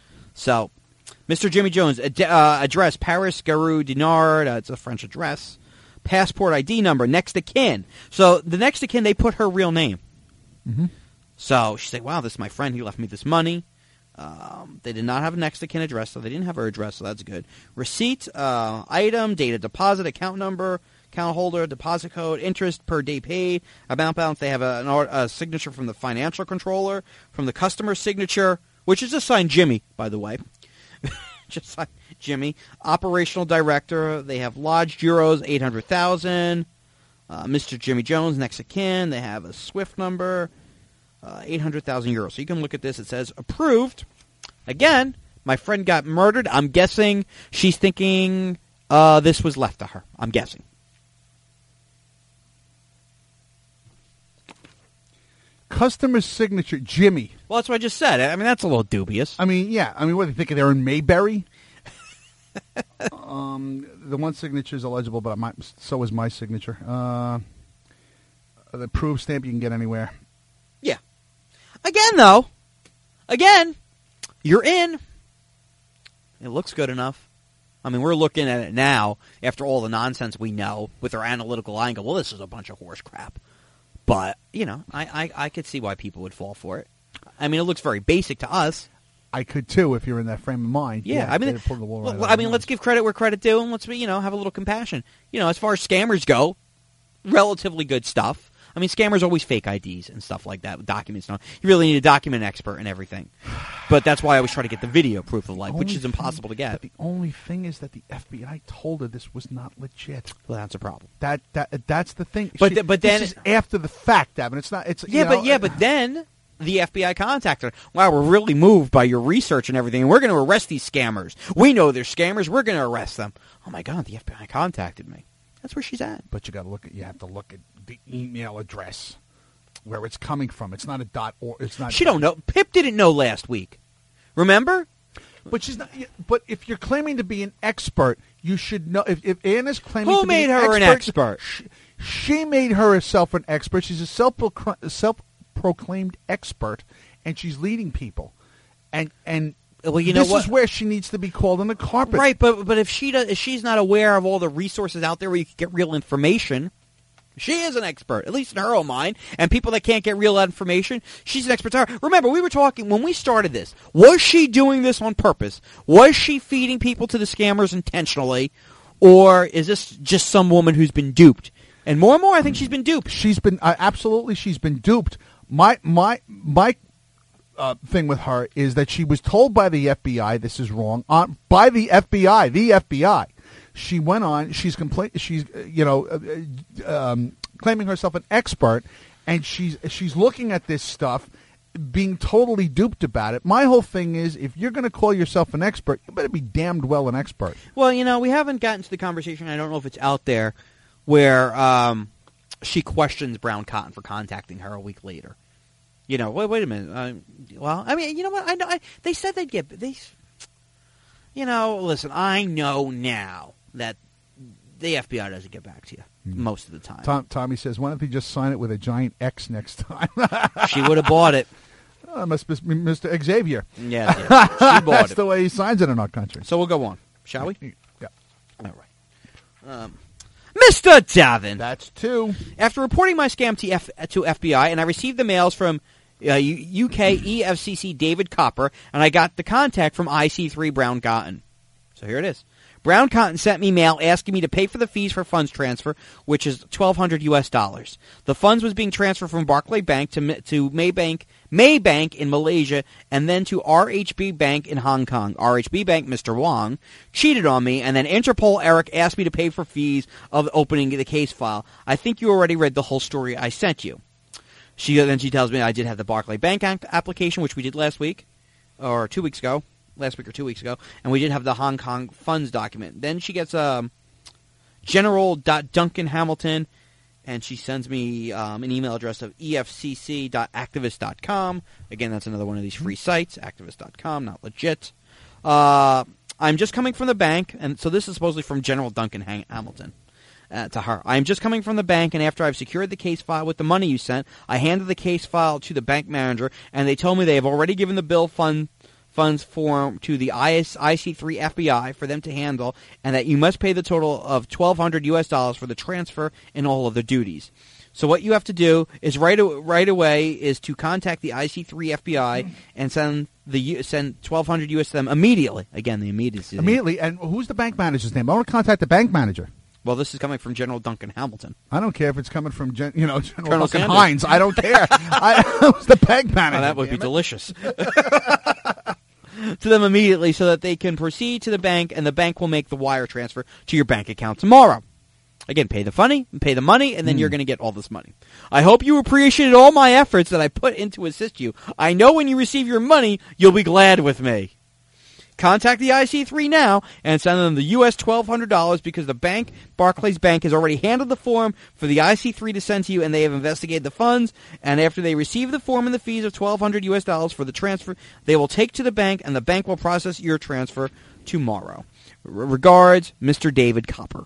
So, Mister Jimmy Jones, ad- uh, address Paris, Garou, Dinard. Uh, it's a French address. Passport I D number, next of kin. So, the next of kin, they put her real name. Mm-hmm. So, she's like, wow, this is my friend. He left me this money. Um, they did not have a next of kin address, so they didn't have her address, so that's good. Receipt, uh, item, date of deposit, account number, account holder, deposit code, interest per day paid, amount balance. They have a, an, or- a signature from the financial controller, from the customer's signature, which is just signed Jimmy, by the way. Just signed Jimmy. Operational director. They have lodged euros, eight hundred thousand. Uh, Mister Jimmy Jones, next of kin. They have a SWIFT number, uh, eight hundred thousand euros. So you can look at this. It says approved. Again, my friend got murdered. I'm guessing she's thinking uh, this was left to her. I'm guessing. Customer signature, Jimmy. Well, that's what I just said. I mean, that's a little dubious. I mean, yeah. I mean, what, they think they're in Mayberry? um, the one signature is illegible, but my, so is my signature. Uh, the approved stamp you can get anywhere. Yeah. Again, though, again, you're in. It looks good enough. I mean, we're looking at it now after all the nonsense we know with our analytical eye and go, well, this is a bunch of horse crap. But, you know, I, I, I could see why people would fall for it. I mean, it looks very basic to us. I could too if you're in that frame of mind. Yeah, I mean, they'd pull the wool right well, out I of mean, the let's nose. give credit where credit due, and let's, you know, have a little compassion. You know, as far as scammers go, relatively good stuff. I mean, scammers always fake I Ds and stuff like that, documents. You really need a document expert and everything. But that's why I always try to get the video proof of life, which Only is impossible to thing- get. But the only thing is that the F B I told her this was not legit. Well, that's a problem. That that that's the thing. But She- th- but this then- is after the fact, Davin. It's not. It's Yeah, you know, but yeah, but then the F B I contacted her. Wow, we're really moved by your research and everything, and we're going to arrest these scammers. We know they're scammers. We're going to arrest them. Oh my God, the F B I contacted me. That's where she's at. But you got to look at. You have to look at the email address where it's coming from. It's not a dot or. It's not. She don't know. Pip didn't know last week. Remember? But she's not. But if you're claiming to be an expert, you should know. If, if Anna's claiming Who to made be her an expert? She, she made herself an expert. She's a self self-proclaimed expert, and she's leading people. And and Well, you know this what? is where she needs to be called on the carpet. Right, but but if she does, if she's not aware of all the resources out there where you can get real information, she is an expert, at least in her own mind. And people that can't get real information, she's an expert. Remember, we were talking when we started this. Was she doing this on purpose? Was she feeding people to the scammers intentionally, or is this just some woman who's been duped? And more and more, I think she's been duped. She's been uh, absolutely. She's been duped. My my my uh, thing with her is that she was told by the F B I this is wrong. Uh, by the F B I, the F B I. She went on. She's compla- She's uh, you know uh, um, claiming herself an expert, and she's she's looking at this stuff, being totally duped about it. My whole thing is, if you're going to call yourself an expert, you better be damned well an expert. Well, you know, we haven't gotten to the conversation. I don't know if it's out there where um, she questions Brown Cotton for contacting her a week later. You know, wait, wait a minute. Uh, well, I mean, you know what? I know I, they said they'd get they. You know, listen. I know now that the F B I doesn't get back to you mm. most of the time. Tom, Tommy says, "Why don't they just sign it with a giant X next time?" She would have bought it. Oh, must be Mister Xavier. Yeah, yeah. She bought That's it. the way he signs it in our country. So we'll go on, shall we? Yeah. All right. Um, Mister Davin. That's two. After reporting my scam to, F- to F B I, and I received the mails from uh, U K E F C C David Copper, and I got the contact from I C three Brown Cotton. So here it is. Brown Cotton sent me mail asking me to pay for the fees for funds transfer, which is twelve hundred U S dollars. The funds was being transferred from Barclay Bank to to Maybank, Maybank in Malaysia, and then to R H B Bank in Hong Kong. R H B Bank, Mister Wong, cheated on me, and then Interpol Eric asked me to pay for fees of opening the case file. I think you already read the whole story I sent you. She then she tells me I did have the Barclay Bank application, which we did last week, or two weeks ago. Last week or two weeks ago, and we did have the Hong Kong funds document. Then she gets um, General Duncan Hamilton, and she sends me um, an email address of E F C C dot activist dot com. Again, that's another one of these free sites, activist dot com, not legit. Uh, I'm just coming from the bank, and so this is supposedly from General Duncan Hang- Hamilton. Uh, to her. I'm just coming from the bank, and after I've secured the case file with the money you sent, I handed the case file to the bank manager, and they told me they have already given the bill fund funds form to the I C three F B I for them to handle, and that you must pay the total of twelve hundred U S dollars for the transfer and all of the duties. So what you have to do is right right away is to contact the I C three F B I and send the send twelve hundred U S to them immediately. Again, the immediacy. Immediately. And who's the bank manager's name? I want to contact the bank manager. Well, this is coming from General Duncan Hamilton. I don't care if it's coming from Gen, you know General Colonel Duncan Sanders. Hines. I don't care. I, who's the bank manager? Oh, that would be it. delicious. To them immediately so that they can proceed to the bank, and the bank will make the wire transfer to your bank account tomorrow. Again, pay the funny, pay the money, and then mm. you're going to get all this money. I hope you appreciated all my efforts that I put in to assist you. I know when you receive your money, you'll be glad with me. Contact the I C three now and send them the U S twelve hundred dollars because the bank, Barclays Bank, has already handled the form for the I C three to send to you, and they have investigated the funds. And after they receive the form and the fees of twelve hundred U S dollars for the transfer, they will take to the bank, and the bank will process your transfer tomorrow. R- regards, Mister David Copper.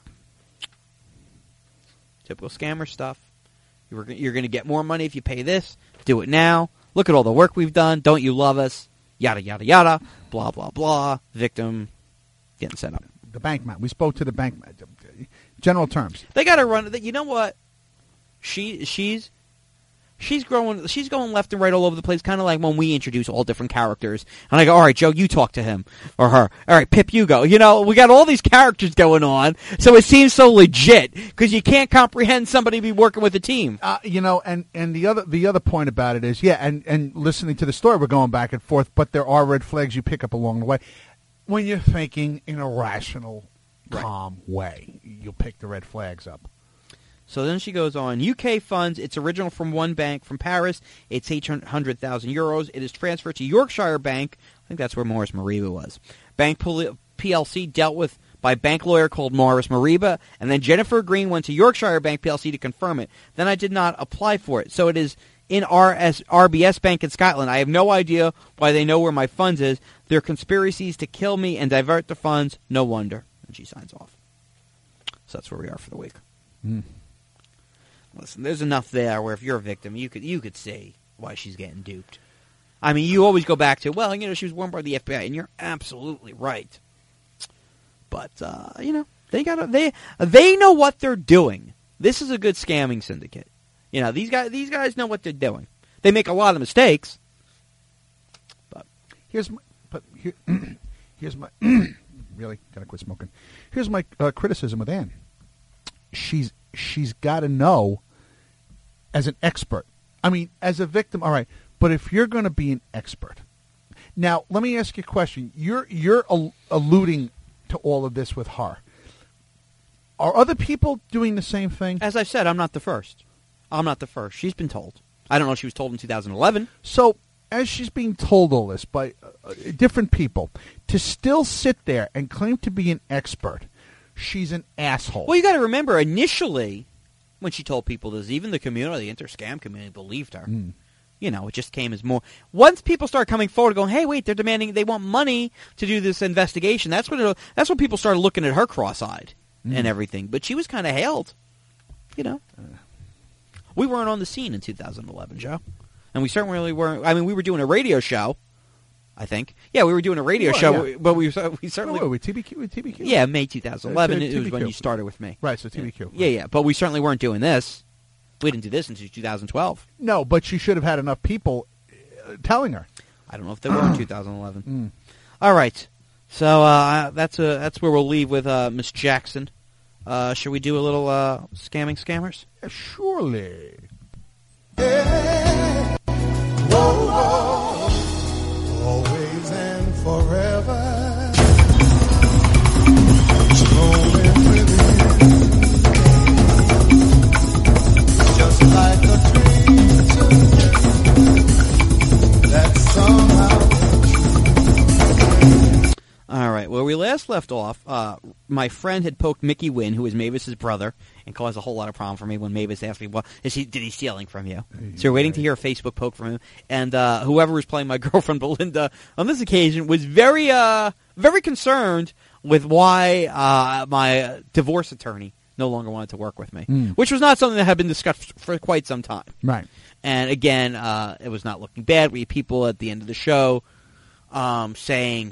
Typical scammer stuff. You're, you're going to get more money if you pay this. Do it now. Look at all the work we've done. Don't you love us? Yada, yada, yada. Blah, blah, blah. Victim getting set up. The bank man. We spoke to the bank man. General terms. They got to run. You know what? She She's... She's growing. She's going left and right all over the place, kind of like when we introduce all different characters. And I go, all right, Joe, you talk to him or her. All right, Pip, you go. You know, we got all these characters going on, so it seems so legit because you can't comprehend somebody be working with a team. Uh, you know, and, and the other the other point about it is, yeah, and, and listening to the story, we're going back and forth, but there are red flags you pick up along the way. When you're thinking in a rational, right. calm way, you'll pick the red flags up. So then she goes on, U K funds, it's original from one bank from Paris. It's eight hundred thousand euros. It is transferred to Yorkshire Bank. I think that's where Morris Mariba was. Bank P L C dealt with by a bank lawyer called Morris Mariba, and then Jennifer Green went to Yorkshire Bank P L C to confirm it. Then I did not apply for it. So it is in R S, R B S Bank in Scotland. I have no idea why they know where my funds is. They're conspiracies to kill me and divert the funds. No wonder. And she signs off. So that's where we are for the week. Mm. Listen, there's enough there where if you're a victim, you could you could see why she's getting duped. I mean, you always go back to, well, you know, she was warned by the F B I, and you're absolutely right. But uh, you know, they got they they know what they're doing. This is a good scamming syndicate. You know, these guys these guys know what they're doing. They make a lot of mistakes. But here's my, but here, here's my really gotta quit smoking. Here's my uh, criticism with Ann. She's she's got to know as an expert. I mean, as a victim, all right. But if you're going to be an expert, now let me ask you a question. You're you're al- alluding to all of this with her. Are other people doing the same thing? As I've said, I'm not the first. I'm not the first. She's been told. I don't know if she was told in two thousand eleven. So, as she's being told all this by uh, different people, to still sit there and claim to be an expert, she's an asshole. Well, you got to remember, initially, when she told people this, even the community, the inter-scam community, believed her. Mm. You know, it just came as more. Once people start coming forward going, hey, wait, they're demanding, they want money to do this investigation, that's when, it, that's when people started looking at her cross-eyed mm. and everything. But she was kind of hailed, you know. Uh. We weren't on the scene in two thousand eleven, Joe. And we certainly really weren't. I mean, we were doing a radio show, I think. Yeah, we were doing a radio well, show, yeah. but we we certainly... No, wait, with T B Q? With T B Q? Yeah, May two thousand eleven. Uh, it was when you started with me. Right, so T B Q. Yeah, yeah, yeah. But we certainly weren't doing this. We didn't do this until two thousand twelve. No, but she should have had enough people uh, telling her. I don't know if they were in two thousand eleven. Mm. All right. So uh, that's a, that's where we'll leave with uh, Miss Jackson. Uh, should we do a little uh, scamming scammers? Uh, surely. Hey, whoa, whoa, always and forever. Rolling with you, just like a dream that somehow. All right. Where we last left off, uh, my friend had poked Mickey Wynn, who is Mavis's brother, and caused a whole lot of problem for me when Mavis asked me, "Well, is he did he stealing from you?" Yeah. So we're waiting to hear a Facebook poke from him, and uh, whoever was playing my girlfriend Belinda on this occasion was very, uh, very concerned with why uh, my divorce attorney no longer wanted to work with me, mm. which was not something that had been discussed for quite some time. Right. And again, uh, it was not looking bad. We had people at the end of the show um, saying.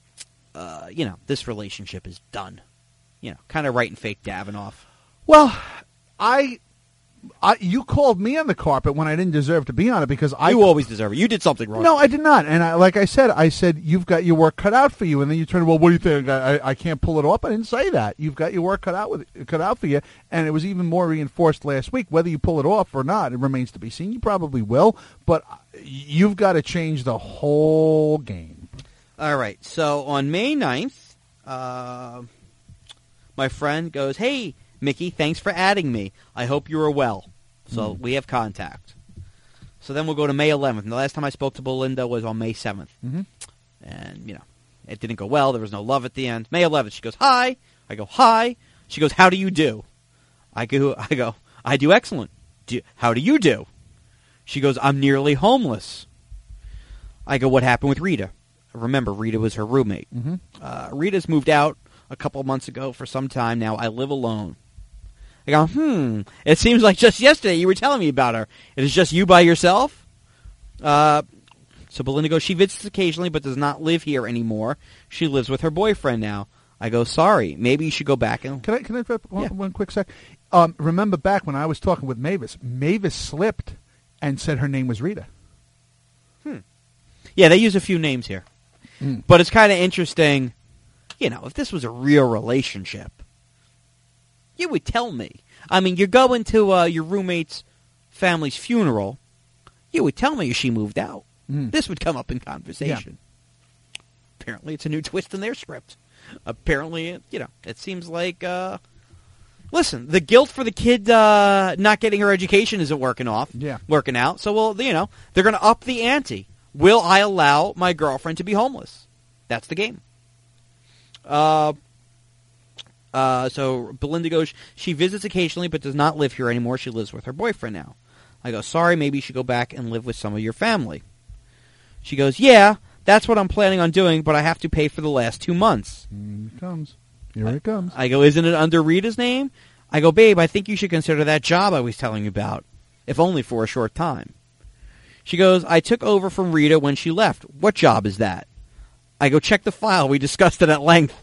Uh, you know, this relationship is done. You know, kind of writing fake Davinoff. Well, I, I, you called me on the carpet when I didn't deserve to be on it because I. You always deserve it. You did something wrong. No, I did not. And I, like I said, I said you've got your work cut out for you, and then you turned. Well, what do you think? I, I can't pull it off. I didn't say that. You've got your work cut out with cut out for you, and it was even more reinforced last week. Whether you pull it off or not, it remains to be seen. You probably will, but you've got to change the whole game. All right, so on May ninth, uh, my friend goes, hey, Mickey, thanks for adding me. I hope you are well. So mm. we have contact. So then we'll go to May eleventh. And the last time I spoke to Belinda was on May seventh. Mm-hmm. And, you know, it didn't go well. There was no love at the end. May eleventh, she goes, hi. I go, hi. She goes, how do you do? I go, I go, I do excellent. Do, how do you do? She goes, I'm nearly homeless. I go, what happened with Rita? Remember, Rita was her roommate. Mm-hmm. Uh, Rita's moved out a couple months ago for some time now. I live alone. I go, hmm, it seems like just yesterday you were telling me about her. It is just you by yourself? Uh, so Belinda goes, she visits occasionally but does not live here anymore. She lives with her boyfriend now. I go, sorry, maybe you should go back and... Can I, can I interrupt one, yeah. one quick sec? Um, remember back when I was talking with Mavis, Mavis slipped and said her name was Rita. Hmm. Yeah, they use a few names here. Mm. But it's kind of interesting, you know, if this was a real relationship, you would tell me. I mean, you're going to uh, your roommate's family's funeral, you would tell me she moved out. Mm. This would come up in conversation. Yeah. Apparently it's a new twist in their script. Apparently, it, you know, it seems like, uh, listen, the guilt for the kid uh, not getting her education isn't working off, yeah. working out. So, well, you know, they're going to up the ante. Will I allow my girlfriend to be homeless? That's the game. Uh, uh, so Belinda goes, she visits occasionally but does not live here anymore. She lives with her boyfriend now. I go, sorry, maybe you should go back and live with some of your family. She goes, yeah, that's what I'm planning on doing, but I have to pay for the last two months. Here it comes. Here it comes. I go, isn't it under Rita's name? I go, babe, I think you should consider that job I was telling you about, if only for a short time. She goes, I took over from Rita when she left. What job is that? I go, check the file. We discussed it at length.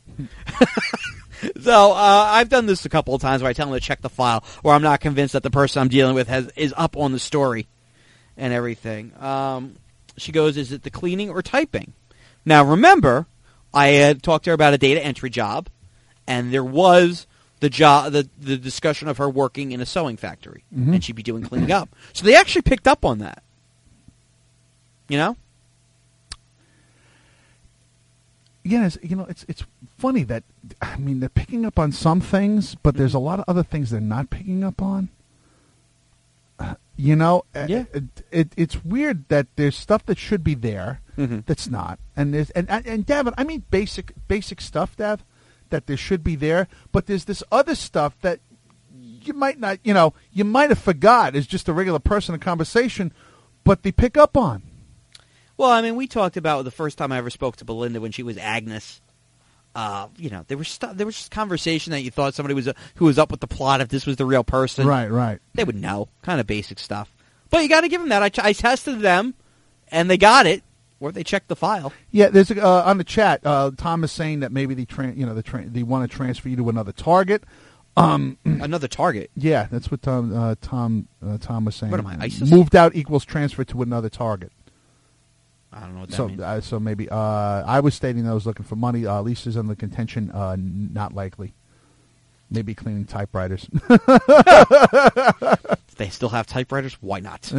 So uh, I've done this a couple of times where I tell them to check the file, or I'm not convinced that the person I'm dealing with has is up on the story and everything. Um, she goes, is it the cleaning or typing? Now, remember, I had talked to her about a data entry job, and there was the job, the, the discussion of her working in a sewing factory, Mhm. and she'd be doing cleaning up. So they actually picked up on that. You know? Yeah, it's, you know, it's it's funny that, I mean, they're picking up on some things, but there's a lot of other things they're not picking up on. Uh, you know, uh, Yeah. it, it, it's weird that there's stuff that should be there Mhm. that's not, and there's and and, and Davin, I mean, basic basic stuff, Dav, that there should be there, but there's this other stuff that you might not, you know, you might have forgot as just a regular person in conversation, but they pick up on. Well, I mean, we talked about the first time I ever spoke to Belinda when she was Agnes. Uh, you know, there was stu- there was just conversation that you thought somebody was uh, who was up with the plot if this was the real person. Right, right. They would know, kind of basic stuff. But you got to give them that. I, ch- I tested them, and they got it, or they checked the file. Yeah, there's a, uh, on the chat. Uh, Tom is saying that maybe they, tran you know, the tra- they want to transfer you to another target. Um, Another target. yeah, that's what Tom uh, Tom uh, Tom was saying. What am I, ISIS? Moved out equals transfer to another target. I don't know what that So, means. uh, so maybe uh, I was stating that I was looking for money. Uh, Lisa's on the contention. Uh, n- not likely. Maybe cleaning typewriters. They still have typewriters? Why not?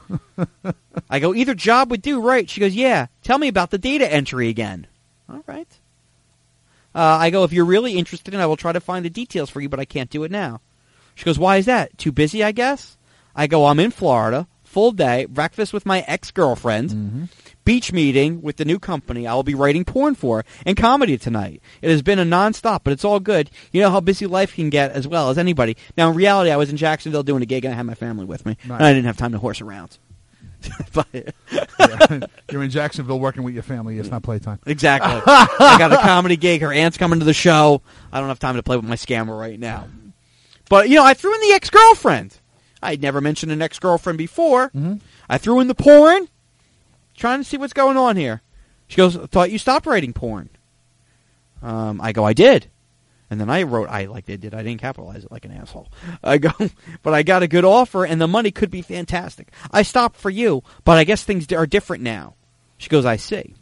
I go, either job would do, right? She goes, yeah. Tell me about the data entry again. All right. Uh, I go, if you're really interested in it, I will try to find the details for you, but I can't do it now. She goes, why is that? Too busy, I guess? I go, I'm in Florida, full day, breakfast with my ex-girlfriend, Mm-hmm. beach meeting with the new company I will be writing porn for, and comedy tonight. It has been a nonstop, but it's all good. You know how busy life can get as well as anybody. Now, in reality, I was in Jacksonville doing a gig, and I had my family with me, Right. and I didn't have time to horse around. But, Yeah. You're in Jacksonville working with your family. It's not playtime. exactly. I got a comedy gig. Her aunt's coming to the show. I don't have time to play with my scammer right now. But, you know, I threw in the ex-girlfriend. I had never mentioned an ex-girlfriend before. Mhm. I threw in the porn, trying to see what's going on here. She goes, I thought you stopped writing porn. Um, I go, I did. And then I wrote, I like they did. I didn't capitalize it like an asshole. I go, but I got a good offer, and the money could be fantastic. I stopped for you, but I guess things are different now. She goes, I see.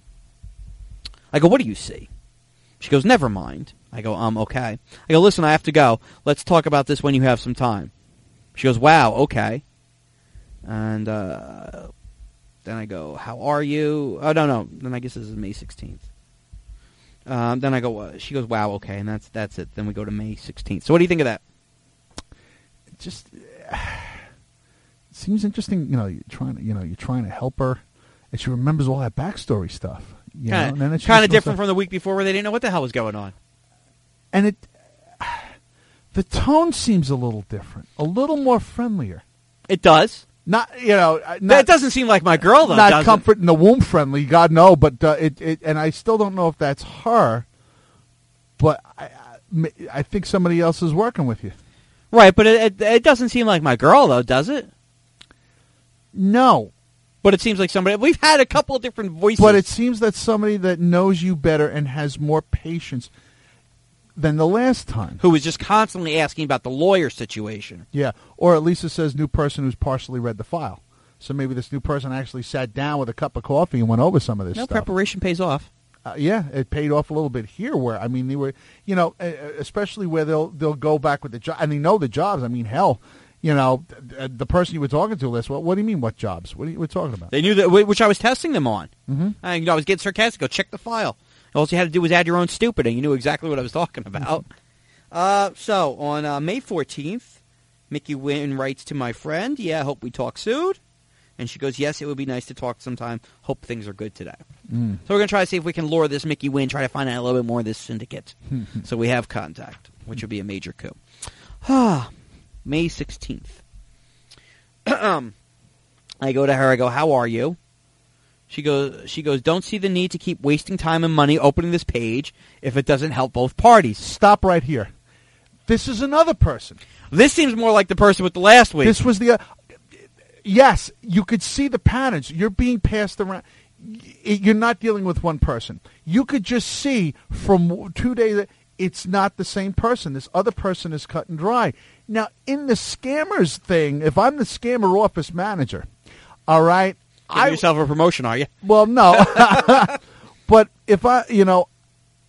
I go, what do you see? She goes, never mind. I go, um, okay. I go, listen, I have to go. Let's talk about this when you have some time. She goes, wow, okay. And uh, then I go, how are you? Oh, no, no. Then I guess this is May sixteenth. Um, then I go, uh, she goes, wow, okay, and that's that's it. Then we go to May sixteenth. So what do you think of that? It just uh, it seems interesting. You know, you're trying to, you know, you're trying to help her, and she remembers all that backstory stuff. You know, and then it's Kind of just different also- from the week before where they didn't know what the hell was going on. and it the tone seems a little different, a little more friendlier. It does. Not, you know, uh, That not, doesn't seem like my girl, though, not does it? comfort in the womb friendly. God no, but uh, it, it, and I still don't know if that's her. But I, I, I think somebody else is working with you. Right, but it, it, it doesn't seem like my girl, though, does it? No, But it seems like somebody... We've had a couple of different voices. but it seems that somebody that knows you better and has more patience than the last time. Who was just constantly asking about the lawyer situation. Yeah, or at least it says new person who's partially read the file. So maybe this new person actually sat down with a cup of coffee and went over some of this No, stuff. preparation pays off. Uh, yeah, it paid off a little bit here. Where I mean, they were, you know, uh, especially where they'll they'll go back with the job, and they know the jobs. I mean, hell, you know, th- the person you were talking to, list. What, what do you mean? What jobs? What are you we're talking about? They knew that, which I was testing them on. Mm-hmm. I, you know, I was getting sarcastic. Go check the file. All you had to do was add your own stupid, and you knew exactly what I was talking about. uh, so on uh, May fourteenth, Mickey Wynn writes to my friend, "Yeah, hope we talk soon." And she goes, "Yes, it would be nice to talk sometime. Hope things are good today." Mm. So we're going to try to see if we can lure this Mickey Wynn, try to find out a little bit more of this syndicate. So we have contact, which would be a major coup. May sixteenth. I go to her, I go, "How are you?" She goes, she goes, "Don't see the need to keep wasting time and money opening this page if it doesn't help both parties." Stop right here. This is another person. This seems more like the person with the last week. This was the. Uh, yes, you could see the patterns. You're being passed around. Y- You're not dealing with one person. You could just see from two days. It's not the same person. This other person is cut and dry. Now, in the scammers thing, if I'm the scammer office manager, all right, Give yourself a promotion, are you? well, no, but if I, you know,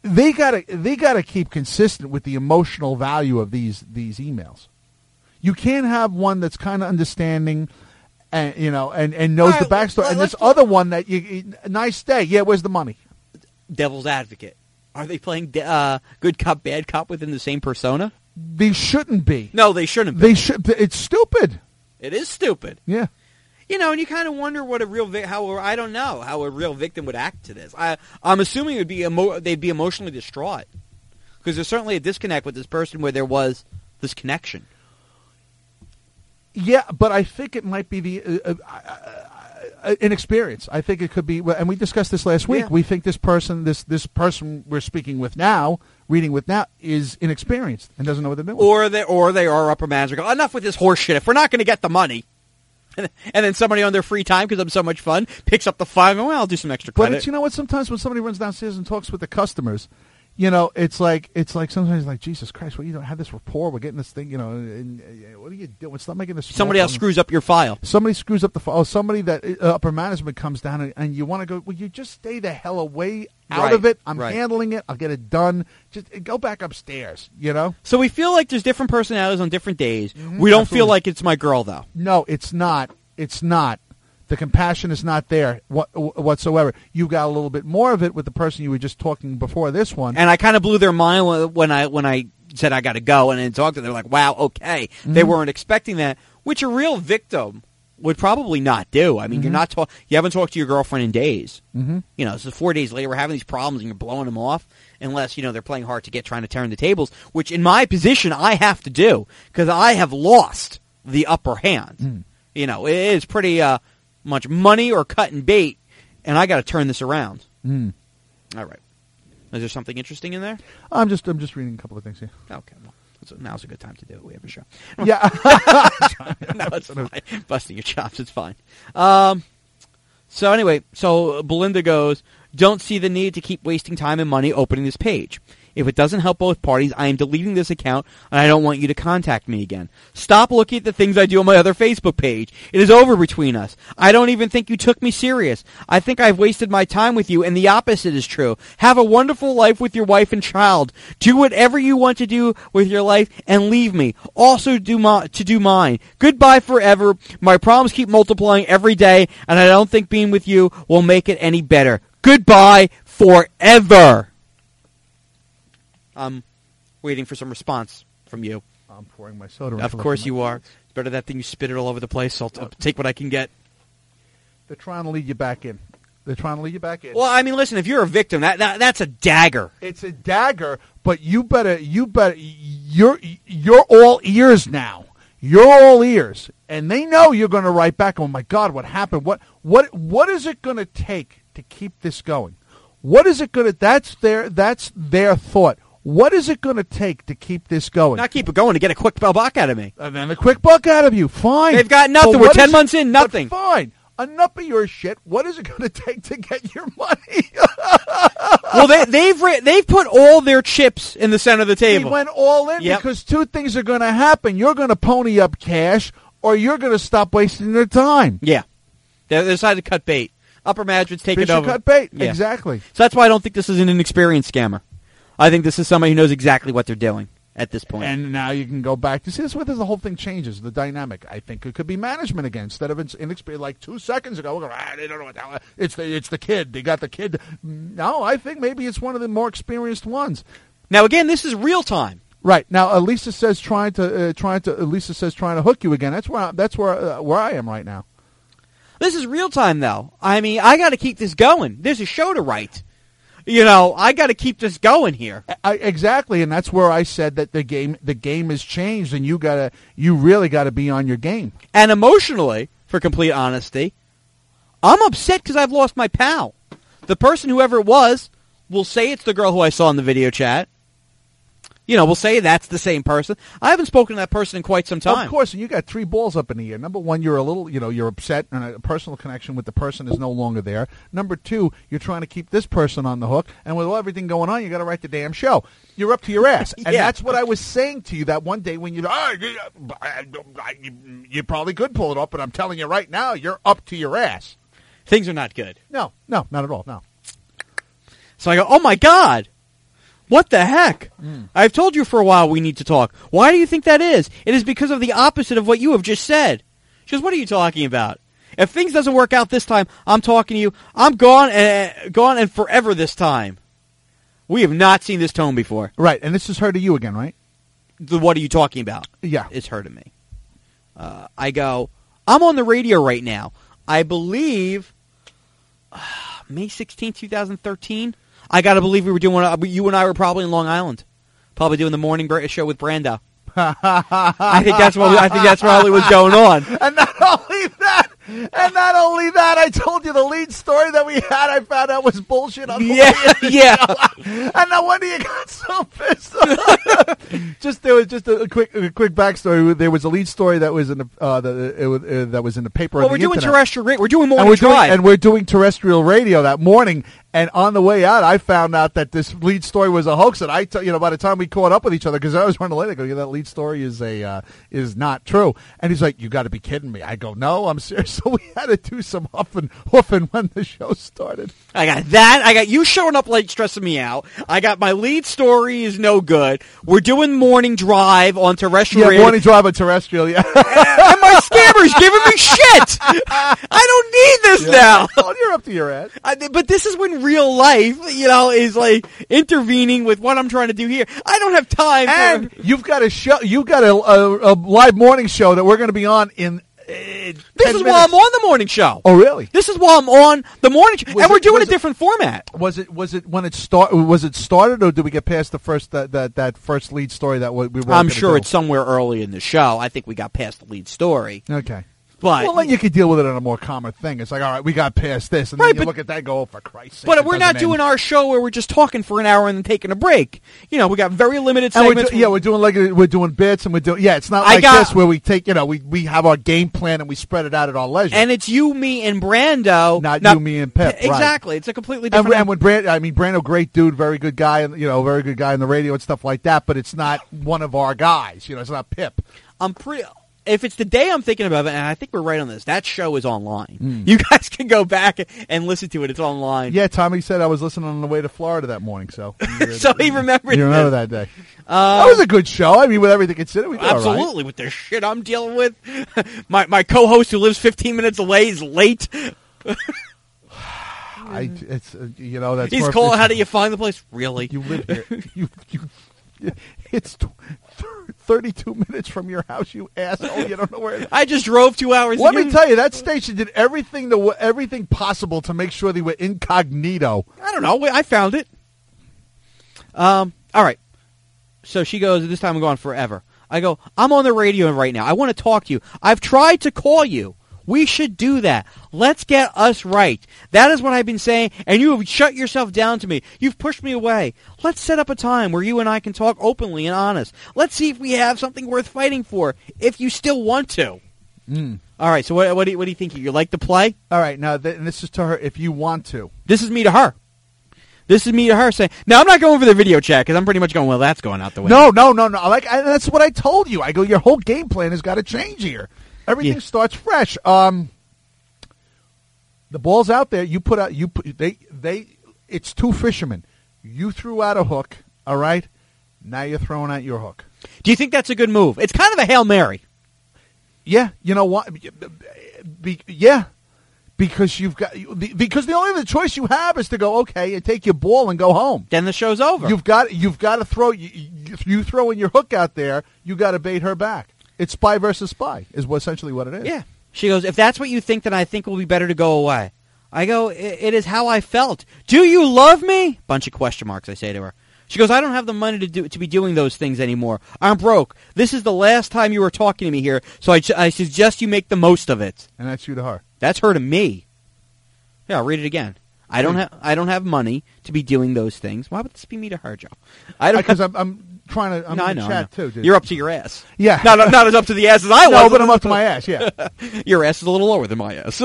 they gotta they gotta keep consistent with the emotional value of these these emails. You can't have one that's kind of understanding, and you know, and, and knows All the right, backstory, let- and this let's- other one that you nice day, yeah, where's the money? Devil's advocate. Are they playing uh, good cop, bad cop within the same persona? They shouldn't be. No, they shouldn't be. They should. It's stupid. It is stupid. Yeah. You know, and you kind of wonder what a real vi- how I don't know how a real victim would act to this. I I'm assuming it would be emo- they'd be emotionally distraught because there's certainly a disconnect with this person where there was this connection. Yeah, but I think it might be the uh, uh, uh, inexperience. I think it could be, and we discussed this last week. Yeah. We think this person, this this person we're speaking with now, reading with now, is inexperienced and doesn't know what they're doing. Or they or they are upper management. Enough with this horse shit. If we're not going to get the money, and, and then somebody on their free time because I'm so much fun picks up the file and go, well, I'll do some extra But credit. it's, you know what? Sometimes when somebody runs downstairs and talks with the customers, you know, it's like it's like sometimes like Jesus Christ, what you don't have this rapport. We're getting this thing, you know. And, and, what are you doing? Stop making this. Somebody small else talk. screws up your file. Somebody screws up the file. Oh, somebody that uh, upper management comes down and, and you want to go. Well, you just stay the hell away out Right, of it. I'm right. handling it. I'll get it done. Just uh, go back upstairs. You know. So we feel like there's different personalities on different days. Mhm, we don't absolutely. feel like it's my girl, though. No, it's not. It's not. The compassion is not there what, whatsoever. You got a little bit more of it with the person you were just talking before this one. And I kind of blew their mind when- when I when I said I got to go, and then talked to them. They're like, "Wow, okay." They Mhm. weren't expecting that, which a real victim would probably not do. I mean, you're not talk- you haven't talked to your girlfriend in days. Mm-hmm. You know, so four days later, we're having these problems, and you're blowing them off. Unless you know they're playing hard to get, trying to turn the tables, which in my position I have to do because I have lost the upper hand. Mm. You know, it is pretty uh, much money or cutting bait, and I got to turn this around. Mm. All right. Is there something interesting in there? I'm just I'm just reading a couple of things here. Okay, well, so now's a good time to do it. We have a show. Yeah. No, it's fine. Busting your chops, it's fine. Um, so anyway, so Belinda goes, don't see the need to keep wasting time and money opening this page. If it doesn't help both parties, I am deleting this account, and I don't want you to contact me again. Stop looking at the things I do on my other Facebook page. It is over between us. I don't even think you took me serious. I think I've wasted my time with you, and the opposite is true. Have a wonderful life with your wife and child. Do whatever you want to do with your life, and leave me. Also do my, to do mine. Goodbye forever. My problems keep multiplying every day, and I don't think being with you will make it any better. Goodbye forever. I'm waiting for some response from you. I'm pouring my soda. Of course you are. It's better that thing you spit it all over the place. So I'll, I'll take what I can get. They're trying to lead you back in. They're trying to lead you back in. Well, I mean, listen, if you're a victim, that, that that's a dagger. It's a dagger, but you better, you better, you're you're all ears now. You're all ears, and they know you're going to write back. Oh my God, what happened? What what what is it going to take to keep this going? What is it going to? That's their that's their thought. What is it going to take to keep this going? Not keep it going to get a quick buck out of me. And then a quick buck out of you. Fine. They've got nothing. But We're what ten is- months in, but nothing. Fine. Enough of your shit. What is it going to take to get your money? Well, they, they've re- they've put all their chips in the center of the They table. went all in Yep. because two things are going to happen. You're going to pony up cash, or you're going to stop wasting their time. Yeah, they, they decided to cut bait. Upper management's taking Fish or over. cut bait. Yeah. Exactly. So that's why I don't think this is an inexperienced scammer. I think this is somebody who knows exactly what they're doing at this point. And now you can go back to see this. Where the whole thing changes the dynamic. I think it could be management again instead of it's inexperienced. Like two seconds ago, we're going, ah, they don't know what the hell. It's the it's the kid. They got the kid. No, I think maybe it's one of the more experienced ones. Now, again, this is real time. Right now, Elisa says trying to uh, trying to Elisa says trying to hook you again. That's where I, that's where uh, where I am right now. This is real time, though. I mean, I got to keep this going. There's a show to write. You know, I got to keep this going here. I, exactly, and that's where I said that the game the game has changed, and you gotta you really got to be on your game. And emotionally, for complete honesty, I'm upset because I've lost my pal. The person, whoever it was, will say it's the girl who I saw in the video chat. You know, we'll say that's the same person. I haven't spoken to that person in quite some time. Of course, and you got three balls up in the air. Number one, you're a little, you know, you're upset, and a personal connection with the person is no longer there. Number two, you're trying to keep this person on the hook, and with everything going on, you got to write the damn show. You're up to your ass, and Yeah. that's what I was saying to you that one day when you, oh, you, you probably could pull it off, but I'm telling you right now, you're up to your ass. Things are not good. No, no, not at all. No. So I go, oh my God. What the heck? Mm. I've told you for a while we need to talk. Why do you think that is? It is because of the opposite of what you have just said. She goes, what are you talking about? If things doesn't work out this time, I'm talking to you. I'm gone and, gone and forever this time. We have not seen this tone before. Right, and this is her to you again, right? The, what are you talking about? Yeah. It's her to me. Uh, I go, I'm on the radio right now. I believe uh, May sixteenth, twenty thirteen. I got to believe we were doing, uh, you and I were probably in Long Island. Probably doing the morning show with Brando. I think that's what I think that's probably what's going on. And not only that, and not only that, I told you the lead story that we had. I found out was bullshit. On the yeah, yeah. And no wonder you got so pissed off. Just there was just a quick, a quick backstory. There was a lead story that was in the uh, the it was, uh, that was in the paper. Well, on we're the doing internet. terrestrial. We're doing morning and we're drive, doing, and we're doing terrestrial radio that morning. And on the way out, I found out that this lead story was a hoax. And I, t- you know, by the time we caught up with each other, because I was running late, I go, "Yeah, that lead story is a uh, is not true." And he's like, "You got to be kidding me!" I go, "No, I'm serious." So we had to do some huffing, huffing when the show started. I got that. I got you showing up late, stressing me out. I got my lead story is no good. We're doing morning drive on terrestrial. Yeah, radio. morning drive on terrestrial. Yeah, and my scammer's giving me shit. I don't need this yeah. now. Well, you're up to your ass. I, but this is when real life, you know, is like intervening with what I'm trying to do here. I don't have time. And for... you've got a show. You've got a, a, a live morning show that we're going to be on in. Uh, this is minutes. while I'm on the morning show. Oh, really? This is while I'm on the morning show, Was and we're it- doing a was it- different format. Was it was it when it start? Was it started, or did we get past the first that that, that first lead story that we were? I'm gonna sure do? it's somewhere early in the show. I think we got past the lead story. Okay. But Well, then you could deal with it on a more calmer thing. It's like, all right, we got past this, and Right, then you but- look at that and go, oh, for Christ's sake. But it we're not doesn't doing end. our show where we're just talking for an hour and then taking a break. You know, we got very limited And we're segments. do- yeah, we're doing like we're doing bits, and we're doing yeah. It's not I like got- this where we take you know we, we have our game plan and we spread it out at our leisure. And it's you, me, and Brando. Not Now- you, me, and Pip. Right. Exactly. It's a completely And, different. and when Brand, I mean, Brando, great dude, very good guy, and you know, very good guy on the radio and stuff like that. But it's not one of our guys. You know, it's not Pip. I'm pretty. If it's the day I'm thinking about it, and I think we're right on this, that show is online. Mm. You guys can go back and listen to it. It's online. Yeah, Tommy said I was listening on the way to Florida that morning, so so he remembered. You remember this. that day? Uh, that was a good show. I mean, with everything considered, we did absolutely all right. with the shit I'm dealing with. my my co-host who lives fifteen minutes away is late. I, it's uh, you know that's he's more, calling. How do you find the place? Really? You live here. you you. It's thirty-two minutes from your house, you asshole. You don't know where it is. I just drove two hours. Let me tell you, that station did everything to, everything possible to make sure they were incognito. I don't know. I found it. Um. All right. So she goes, this time I'm going forever. I go, I'm on the radio right now. I want to talk to you. I've tried to call you. We should do that. Let's get us right. That is what I've been saying, and you have shut yourself down to me. You've pushed me away. Let's set up a time where you and I can talk openly and honest. Let's see if we have something worth fighting for, if you still want to. Mm. All right, so what, what, do you, what do you think? You like the play? All right, now, th- and this is to her, if you want to. This is me to her. This is me to her saying, now I'm not going for the video chat, because I'm pretty much going, well, that's going out the window. No, no, no, no. Like I, that's what I told you. I go, your whole game plan has got to change here. Everything Yeah. starts fresh. Um, the ball's out there. You put out. You put. They. They. It's two fishermen. You threw out a hook. All right. Now you're throwing out your hook. Do you think that's a good move? It's kind of a Hail Mary. Yeah. You know what? Be, yeah. Because you've got. Because the only other choice you have is to go. Okay, and take your ball and go home. Then the show's over. You've got. You've got to throw. You, you, you throwing your hook out there. You got to bait her back. It's spy versus spy is what, essentially what it is. Yeah. She goes, if that's what you think, then I think it will be better to go away. I go, it is how I felt. Do you love me? Bunch of question marks, I say to her. She goes, I don't have the money to do to be doing those things anymore. I'm broke. This is the last time you were talking to me here, so I, I suggest you make the most of it. And that's you to her. That's her to me. Yeah, I'll read it again. I don't have I don't have money to be doing those things. Why would this be me to her, Joe? I don't Because I'm, I'm trying to. I'm no, in I the know, chat I know. too, dude. You're up to your ass. Yeah. Not, not as up to the ass as I was. No, but I'm up to my ass. Yeah. Your ass is a little lower than my ass. uh,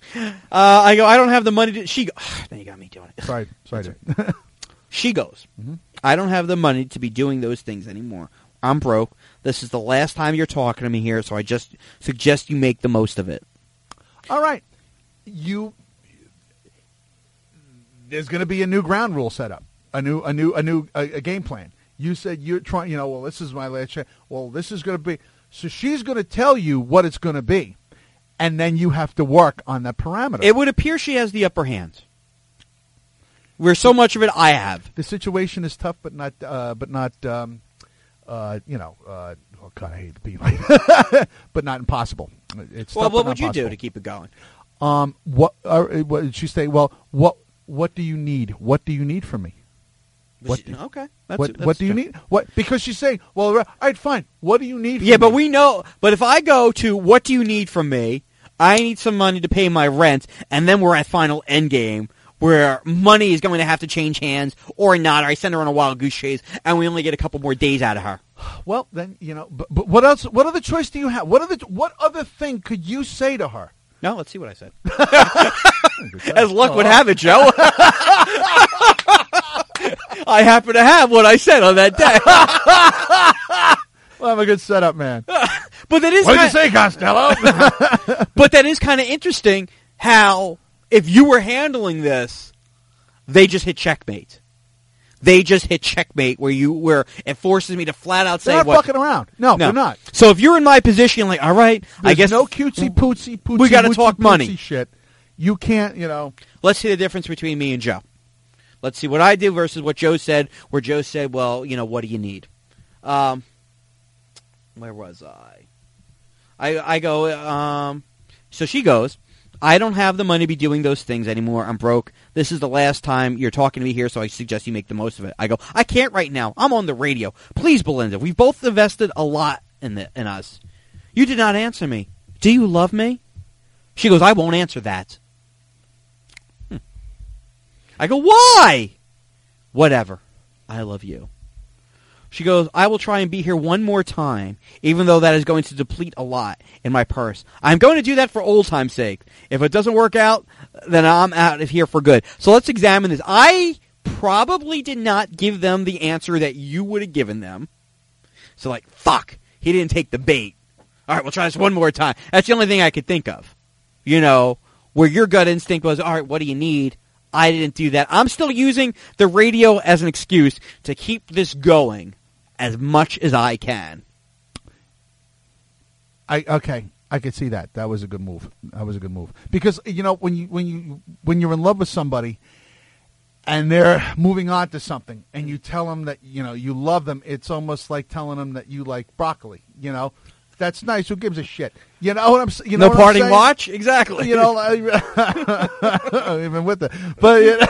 I go, I don't have the money to... She go, now you got me doing it. Sorry. Sorry. dude. She goes, mm-hmm. I don't have the money to be doing those things anymore. I'm broke. This is the last time you're talking to me here, so I just suggest you make the most of it. All right. You. There's going to be a new ground rule set up. a new a new a new a, a game plan. You said you're trying. You know, well, this is my last chance. Well, this is going to be. So she's going to tell you what it's going to be, and then you have to work on that parameter. It would appear she has the upper hand. Where so much of it I have. The situation is tough, but not, uh, but not, um, uh, you know, uh, oh God, I hate to be like, but not impossible. It's Well, tough, what but would not you do possible. to keep it going? Um, what? Uh, what did she say? Well, what? What do you need? What do you need from me? What? She- do, okay. That's, what? that's What do you good. need? What? Because she's saying, well, all right, fine. What do you need? Yeah, from but me? we know. But if I go to what do you need from me? I need some money to pay my rent, and then we're at final end game where money is going to have to change hands or not. Or I send her on a wild goose chase, and we only get a couple more days out of her. Well, then you know. But, but what else? What other choice do you have? What other? What other thing could you say to her? No, let's see what I said. As luck would have it, Joe. I happen to have what I said on that day. Well, I'm a good setup, man. But that is What did you kind say, Costello? but that is kind of interesting how if you were handling this, they just hit checkmate. They just hit checkmate where you where it forces me to flat out say They're not what fucking around. No, No. they're not. So if you're in my position, like, all right, I There's guess no cutesy pootsy pootsy. We gotta wootsy talk pootsy money. shit. You can't, you know. let's see the difference between me and Joe. Let's see what I do versus what Joe said, where Joe said, well, you know, what do you need? Um, where was I? I, I go, um, so she goes, I don't have the money to be doing those things anymore. I'm broke. This is the last time you're talking to me here, so I suggest you make the most of it. I go, I can't right now. I'm on the radio. Please, Belinda, we've both invested a lot in the, in us. You did not answer me. Do you love me? She goes, I won't answer that. Hmm. I go, why? Whatever. I love you. She goes, I will try and be here one more time, even though that is going to deplete a lot in my purse. I'm going to do that for old time's sake. If it doesn't work out, then I'm out of here for good. So let's examine this. I probably did not give them the answer that you would have given them. So like, fuck, he didn't take the bait. All right, we'll try this one more time. That's the only thing I could think of. You know, where your gut instinct was, all right, what do you need? I didn't do that. I'm still using the radio as an excuse to keep this going as much as I can. I okay, I could see that. That was a good move. That was a good move. Because you know, when you when you when you're in love with somebody and they're moving on to something and you tell them that, you know, you love them, it's almost like telling them that you like broccoli, you know? That's nice. Who gives a shit? You know what I'm saying? You know No what I'm parting saying? watch? Exactly. You know, I, even with it, but you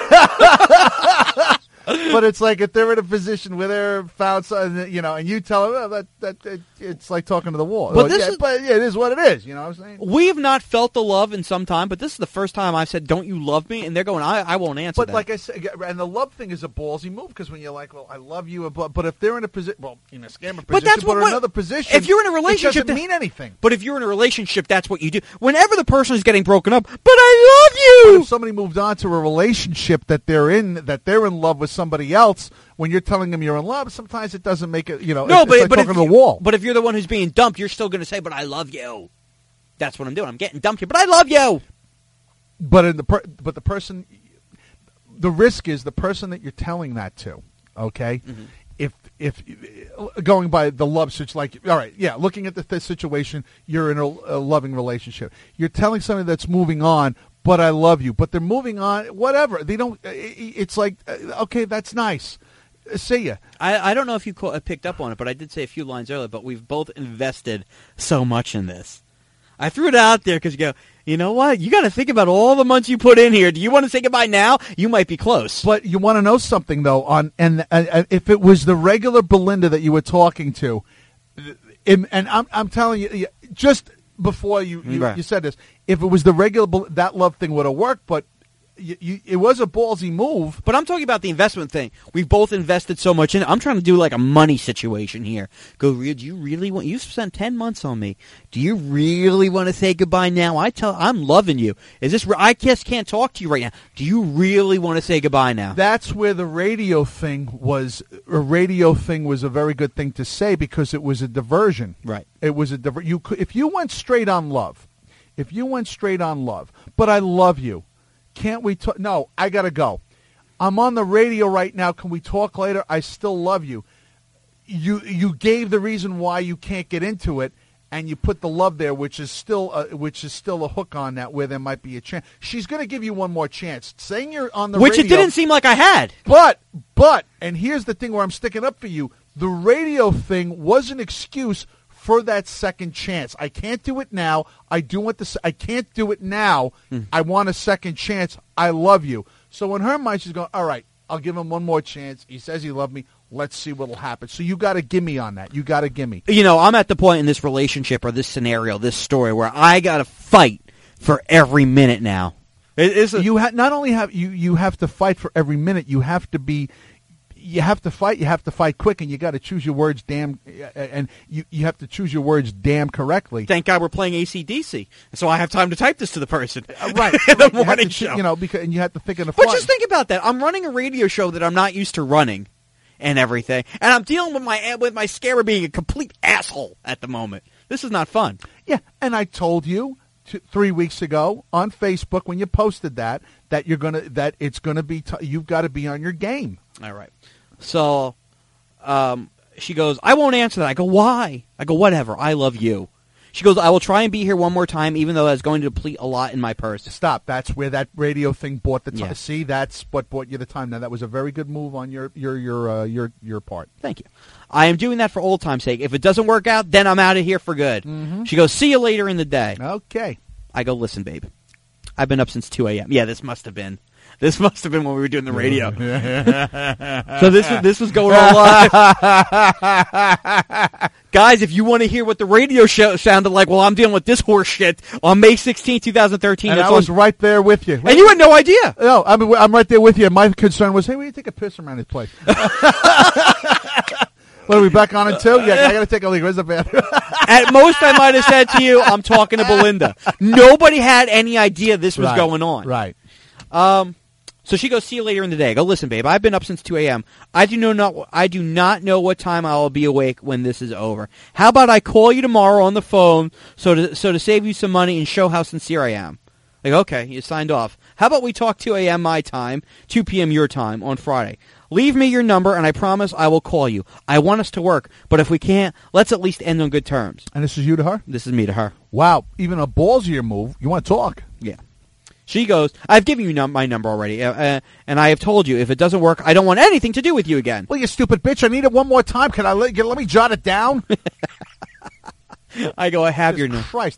know, but it's like if they're in a position where they're found, something, you know, and you tell them, oh, that that it, it's like talking to the wall. But Well, this yeah, is- but yeah, it is what it is. You know what I'm saying? We have not felt the love in some time, but this is the first time I've said, don't you love me? And they're going, I, I won't answer But that. like I said, and the love thing is a ballsy move because when you're like, well, I love you, but, but if they're in a position, well, in a scammer position, But that's what- or what- another position, if you're in a relationship, it doesn't that- mean anything. But if you're in a relationship, that's what you do. Whenever the person is getting broken up, but I love But you! if somebody moved on to a relationship that they're in, that they're in love with somebody else, when you're telling them you're in love, sometimes it doesn't make it, you know, No, it's, but, it's like but, talking if to the you- wall. but if you're the one who's being dumped, you're still going to say, but I love you. That's what I'm doing. I'm getting dumped here, but I love you. But in the per, but the person, the risk is the person that you're telling that to. Okay, Mm-hmm. if if going by the love situation, like all right, yeah, looking at the, the situation, you're in a, a loving relationship. You're telling somebody that's moving on, but I love you. But they're moving on, whatever. They don't. It's like okay, that's nice. See ya. I, I don't know if you call, uh, picked up on it, but I did say a few lines earlier, but we've both invested so much in this. I threw it out there because you go, you know what? You got to think about all the months you put in here. Do you want to say goodbye now? You might be close. But you want to know something though, on and, and if it was the regular Belinda that you were talking to, and, and I'm I'm telling you, just before you you, Right. you said this, if it was the regular Bel- that love thing would have worked, but you, you, it was a ballsy move. But I'm talking about the investment thing. We've both invested so much in it. I'm trying to do like a money situation here. Go, do you really want? You spent ten months on me. Do you really want to say goodbye now? I tell, I'm loving you. Is this? I just can't talk to you right now. Do you really want to say goodbye now? That's where the radio thing was. A radio thing was a very good thing to say because it was a diversion. Right. It was a diver- you could, if you went straight on love, if you went straight on love, but I love you. Can't we talk? No, I got to go. I'm on the radio right now. Can we talk later? I still love you. You you gave the reason why you can't get into it, and you put the love there, which is still a, which is still a hook on that where there might be a chance. She's going to give you one more chance. Saying you're on the Which radio, it didn't seem like I had. But, but, and here's the thing where I'm sticking up for you. The radio thing was an excuse for that second chance. I can't do it now. I do want the. I can't do it now. Hmm. I want a second chance. I love you. So in her mind, she's going, all right, I'll give him one more chance. He says he loved me. Let's see what will happen. So you got to give me on that. You got to give me. You know, I'm at the point in this relationship or this scenario, this story, where I got to fight for every minute now. It, it's a, you ha- not only have you you have to fight for every minute. You have to be. You have to fight. You have to fight quick, and you got to choose your words damn. And you you have to choose your words damn correctly. Thank God we're playing A C D C, so I have time to type this to the person. Uh, right, in the right. You morning to, show. You know, because and you have to think of the. But fly. just think about that. I'm running a radio show that I'm not used to running, and everything, and I'm dealing with my with my scarer being a complete asshole at the moment. This is not fun. Yeah, and I told you t- three weeks ago on Facebook when you posted that that you're gonna that it's gonna be t- you've got to be on your game. All right. So, um, she goes, I won't answer that. I go, why? I go, whatever. I love you. She goes, I will try and be here one more time, even though that's going to deplete a lot in my purse. Stop. That's where that radio thing bought the time. Yeah. See, that's what bought you the time. Now that was a very good move on your your your uh, your your part. Thank you. I am doing that for old time's sake. If it doesn't work out, then I'm out of here for good. Mm-hmm. She goes, see you later in the day. Okay. I go, listen, babe. I've been up since two a.m. Yeah, this must have been. This must have been when we were doing the radio. So this was, this was going on live. Guys, if you want to hear what the radio show sounded like while I'm dealing with this horse shit on May sixteenth, twenty thirteen. And that's I was on, right there with you. and you had no idea. No, I mean, I'm right there with you. My concern was, hey, will you take a piss around this place? What, are we back on it too? Yeah, I got to take a leak. Where's the bathroom? At most, I might have said to you, I'm talking to Belinda. Nobody had any idea this was Right, going on. Right. Um, so she goes, see you later in the day. I go, listen, babe, I've been up since two a.m. I do know not, I do not know what time I will be awake when this is over. How about I call you tomorrow on the phone so to, so to save you some money and show how sincere I am? Like, okay, you signed off. How about we talk two a.m. my time, two p.m. your time on Friday? Leave me your number, and I promise I will call you. I want us to work, but if we can't, let's at least end on good terms. And this is you to her? This is me to her. Wow. Even a ballsier move. You want to talk? Yeah. She goes, I've given you num- my number already, uh, uh, and I have told you if it doesn't work, I don't want anything to do with you again. Well, you stupid bitch. I need it one more time. Can I let, can, let me jot it down? I go, I have your number. Christ.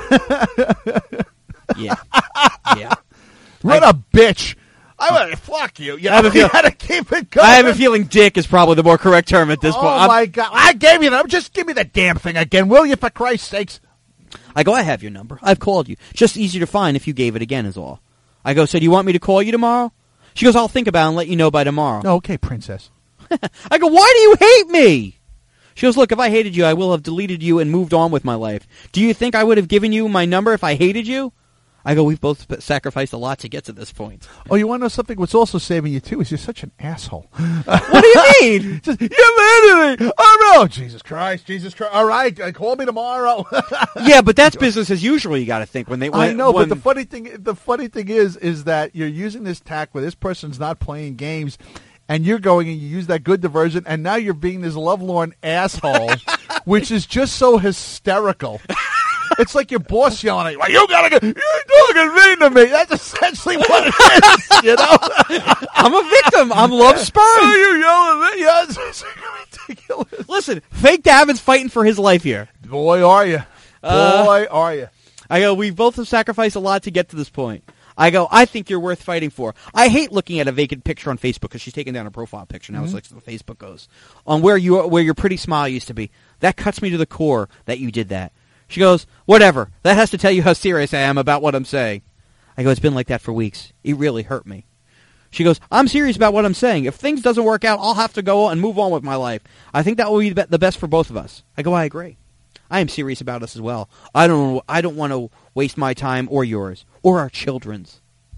Yeah. Yeah. What a bitch. I want to fuck you. You, I have know, a feel- you got to keep it going. I have a feeling dick is probably the more correct term at this oh, point. I'm- my God. I gave you that. Just give me the damn thing again, will you, for Christ's sakes? I go, I have your number. I've called you. Just easier to find if you gave it again is all. I go, so do you want me to call you tomorrow? She goes, I'll think about it and let you know by tomorrow. Oh, okay, princess. I go, why do you hate me? She goes, look, if I hated you, I will have deleted you and moved on with my life. Do you think I would have given you my number if I hated you? I go, we've both sacrificed a lot to get to this point. Oh, you want to know something? What's also saving you, too, is you're such an asshole. What do you mean? Just, you're mad at me. Oh, no. Jesus Christ. Jesus Christ. All right. Uh, call me tomorrow. Yeah, but that's business as usual, you got to think. when they. When, I know, when, but the funny thing, the funny thing is, is that you're using this tack where this person's not playing games, and you're going and you use that good diversion, and now you're being this lovelorn asshole, which is just so hysterical. It's like your boss yelling at you, well, you gotta go, you're talking mean to me. That's essentially what it is, you know? I'm a victim. I'm love spurned. Oh, you yelling at me? Yeah, it's, it's ridiculous. Listen, fake Davin's fighting for his life here. Boy, are you. Uh, Boy, are you. I go, we both have sacrificed a lot to get to this point. I go, I think you're worth fighting for. I hate looking at a vacant picture on Facebook because she's taking down a profile picture now. Mm-hmm. It's like the Facebook goes on where you where your pretty smile used to be. That cuts me to the core that you did that. She goes, whatever. That has to tell you how serious I am about what I'm saying. I go, it's been like that for weeks. It really hurt me. She goes, I'm serious about what I'm saying. If things doesn't work out, I'll have to go and move on with my life. I think that will be the best for both of us. I go, I agree. I am serious about us as well. I don't I don't want to waste my time or yours or our children's.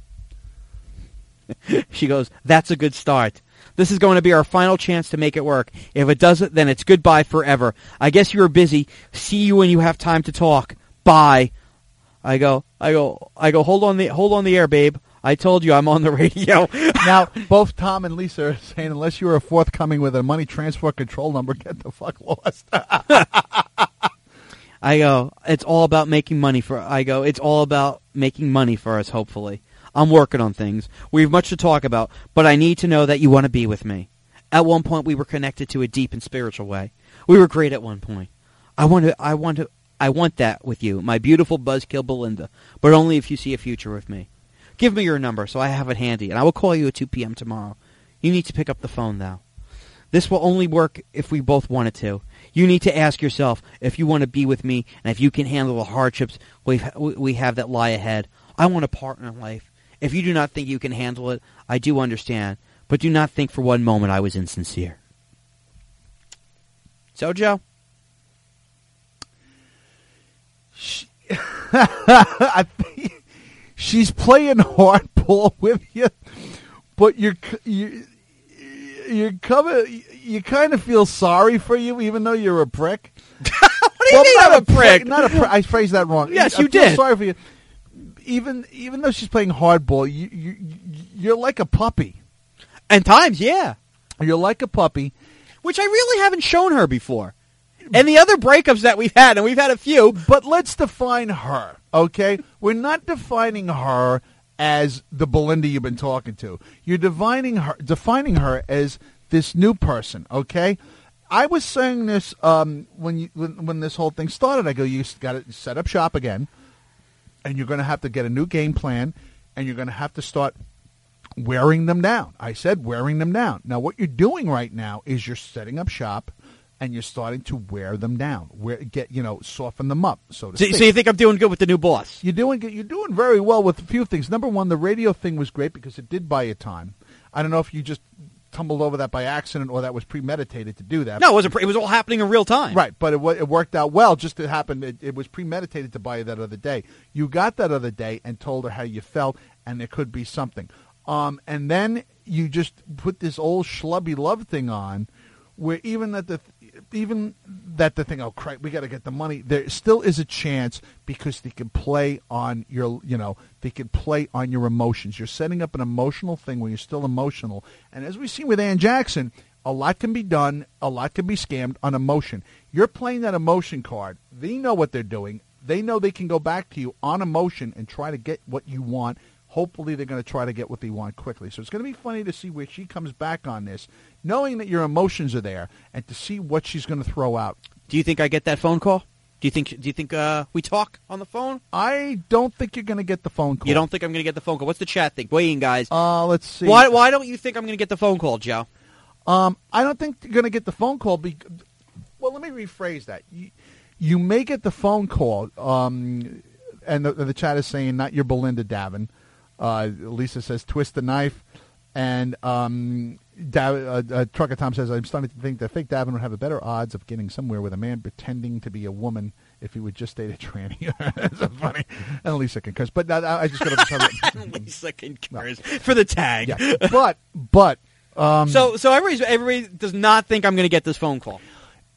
She goes, that's a good start. This is going to be our final chance to make it work. If it doesn't, then it's goodbye forever. I guess you were busy. See you when you have time to talk. Bye. I go, I go, I go, hold on the hold on the air, babe. I told you I'm on the radio. Now, both Tom and Lisa are saying, unless you are forthcoming with a money transfer control number, get the fuck lost. I go, it's all about making money for, I go, it's all about making money for us, hopefully. I'm working on things. We have much to talk about, but I need to know that you want to be with me. At one point, we were connected to a deep and spiritual way. We were great at one point. I want to, I want to, I want that with you, my beautiful buzzkill Belinda, but only if you see a future with me. Give me your number so I have it handy, and I will call you at two p.m. tomorrow. You need to pick up the phone, though. This will only work if we both want it to. You need to ask yourself if you want to be with me and if you can handle the hardships we we have that lie ahead. I want a partner in life. If you do not think you can handle it, I do understand, but do not think for one moment I was insincere. So, Joe? She, I think she's playing hardball with you, but you're you you're coming. You kind of feel sorry for you, even though you're a prick. What do you well, mean not I'm a prick? Not a prick. I phrased that wrong. Yes, I you feel did. Sorry for you. Even even though she's playing hardball, you you you're like a puppy. And times, yeah. You're like a puppy, which I really haven't shown her before. And the other breakups that we've had, and we've had a few. But let's define her, okay? We're not defining her as the Belinda you've been talking to. You're defining her, defining her as this new person, okay? I was saying this um, when you when, when this whole thing started. I go, you got to set up shop again, and you're going to have to get a new game plan, and you're going to have to start wearing them down. I said wearing them down. Now, what you're doing right now is you're setting up shop, and you're starting to wear them down, wear, get you know, soften them up. So, to so, speak. so you think I'm doing good with the new boss? You're doing you're doing very well with a few things. Number one, the radio thing was great because it did buy you time. I don't know if you just tumbled over that by accident or that was premeditated to do that. No, it wasn't. Pre- it was all happening in real time. Right, but it it worked out well. Just to happen, it, it was premeditated to buy you that other day. You got that other day and told her how you felt, and there could be something. Um, and then you just put this old schlubby love thing on, where even that the even that the thing, oh crap, we got to get the money. There still is a chance because they can play on your, you know, they can play on your emotions. You're setting up an emotional thing where you're still emotional, and as we see with Ann Jackson, a lot can be done, a lot can be scammed on emotion. You're playing that emotion card. They know what they're doing. They know they can go back to you on emotion and try to get what you want. Hopefully they're going to try to get what they want quickly. So it's going to be funny to see where she comes back on this, knowing that your emotions are there, and to see what she's going to throw out. Do you think I get that phone call? Do you think Do you think uh, we talk on the phone? I don't think you're going to get the phone call. You don't think I'm going to get the phone call? What's the chat think? Weigh in, guys. Uh, let's see. Why Why don't you think I'm going to get the phone call, Joe? Um, I don't think you're going to get the phone call. Because, well, let me rephrase that. You, you may get the phone call, um, and the, the chat is saying not your Belinda Davin. Uh, Lisa says, twist the knife. And um, Dav- uh, uh, Trucker Tom says, I'm starting to think that fake Davin would have a better odds of getting somewhere with a man pretending to be a woman if he would just date a tranny. That's so funny. And Lisa concurs. But uh, I just got to tell you. Lisa concurs for the tag. Yeah. But, but. Um, so so everybody, everybody does not think I'm going to get this phone call.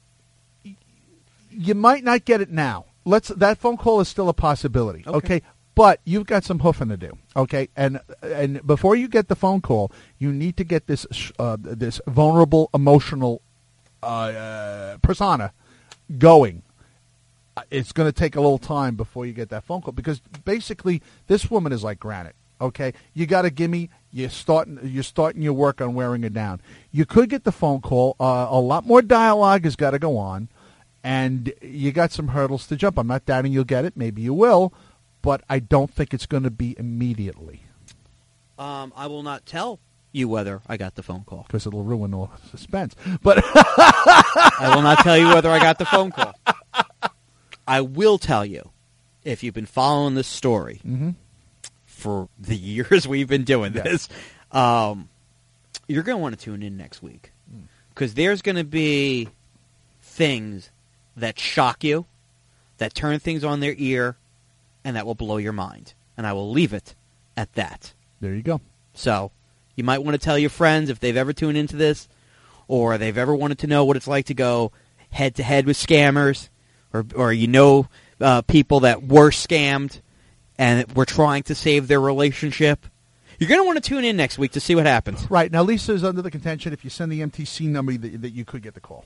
You might not get it now. Let's. That phone call is still a possibility. Okay. okay? But you've got some hoofing to do, okay? And and before you get the phone call, you need to get this uh, this vulnerable, emotional uh, uh, persona going. It's going to take a little time before you get that phone call because basically this woman is like granite, okay? You got to give me. You're starting. You're starting your work on wearing her down. You could get the phone call. Uh, a lot more dialogue has got to go on, and you got some hurdles to jump. I'm not doubting you'll get it. Maybe you will. But I don't think it's going to be immediately. Um, I will not tell you whether I got the phone call. Because it'll ruin all suspense. But I will not tell you whether I got the phone call. I will tell you, if you've been following this story mm-hmm. for the years we've been doing yes. this, um, you're going to want to tune in next week. Because there's going to be things that shock you, that turn things on their ear, and that will blow your mind. And I will leave it at that. There you go. So, you might want to tell your friends if they've ever tuned into this, or they've ever wanted to know what it's like to go head-to-head with scammers, or or you know uh, people that were scammed and were trying to save their relationship. You're going to want to tune in next week to see what happens. Right. Now, Lisa is under the contention if you send the M T C number that, that you could get the call.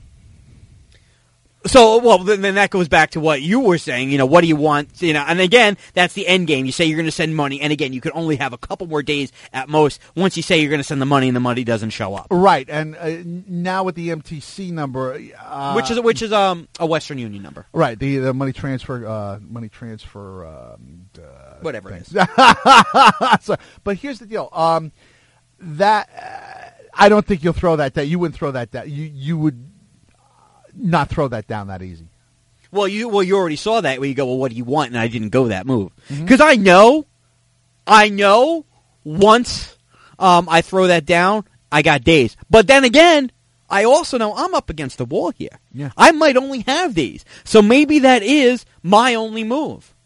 So, well, then, then that goes back to what you were saying. You know, what do you want? You know, and again, that's the end game. You say you're going to send money, and again, you can only have a couple more days at most. Once you say you're going to send the money, and the money doesn't show up, right? And uh, now with the M T C number, uh, which is which is um a Western Union number, right? The the money transfer, uh, money transfer, um, uh, whatever it is. so, but here's the deal. Um, that uh, I don't think you'll throw that down. You wouldn't throw that down. You you would. Not throw that down that easy. Well, you well you already saw that where you go, well, what do you want? And I didn't go that move because mm-hmm. I know, I know. Once um, I throw that down, I got days. But then again, I also know I'm up against the wall here. Yeah, I might only have days, so maybe that is my only move.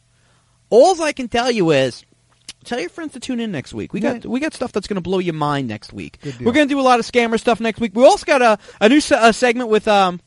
All I can tell you is. Tell your friends to tune in next week. We got yeah. we got stuff that's going to blow your mind next week. We're going to do a lot of scammer stuff next week. We also got a a new se- a segment with um.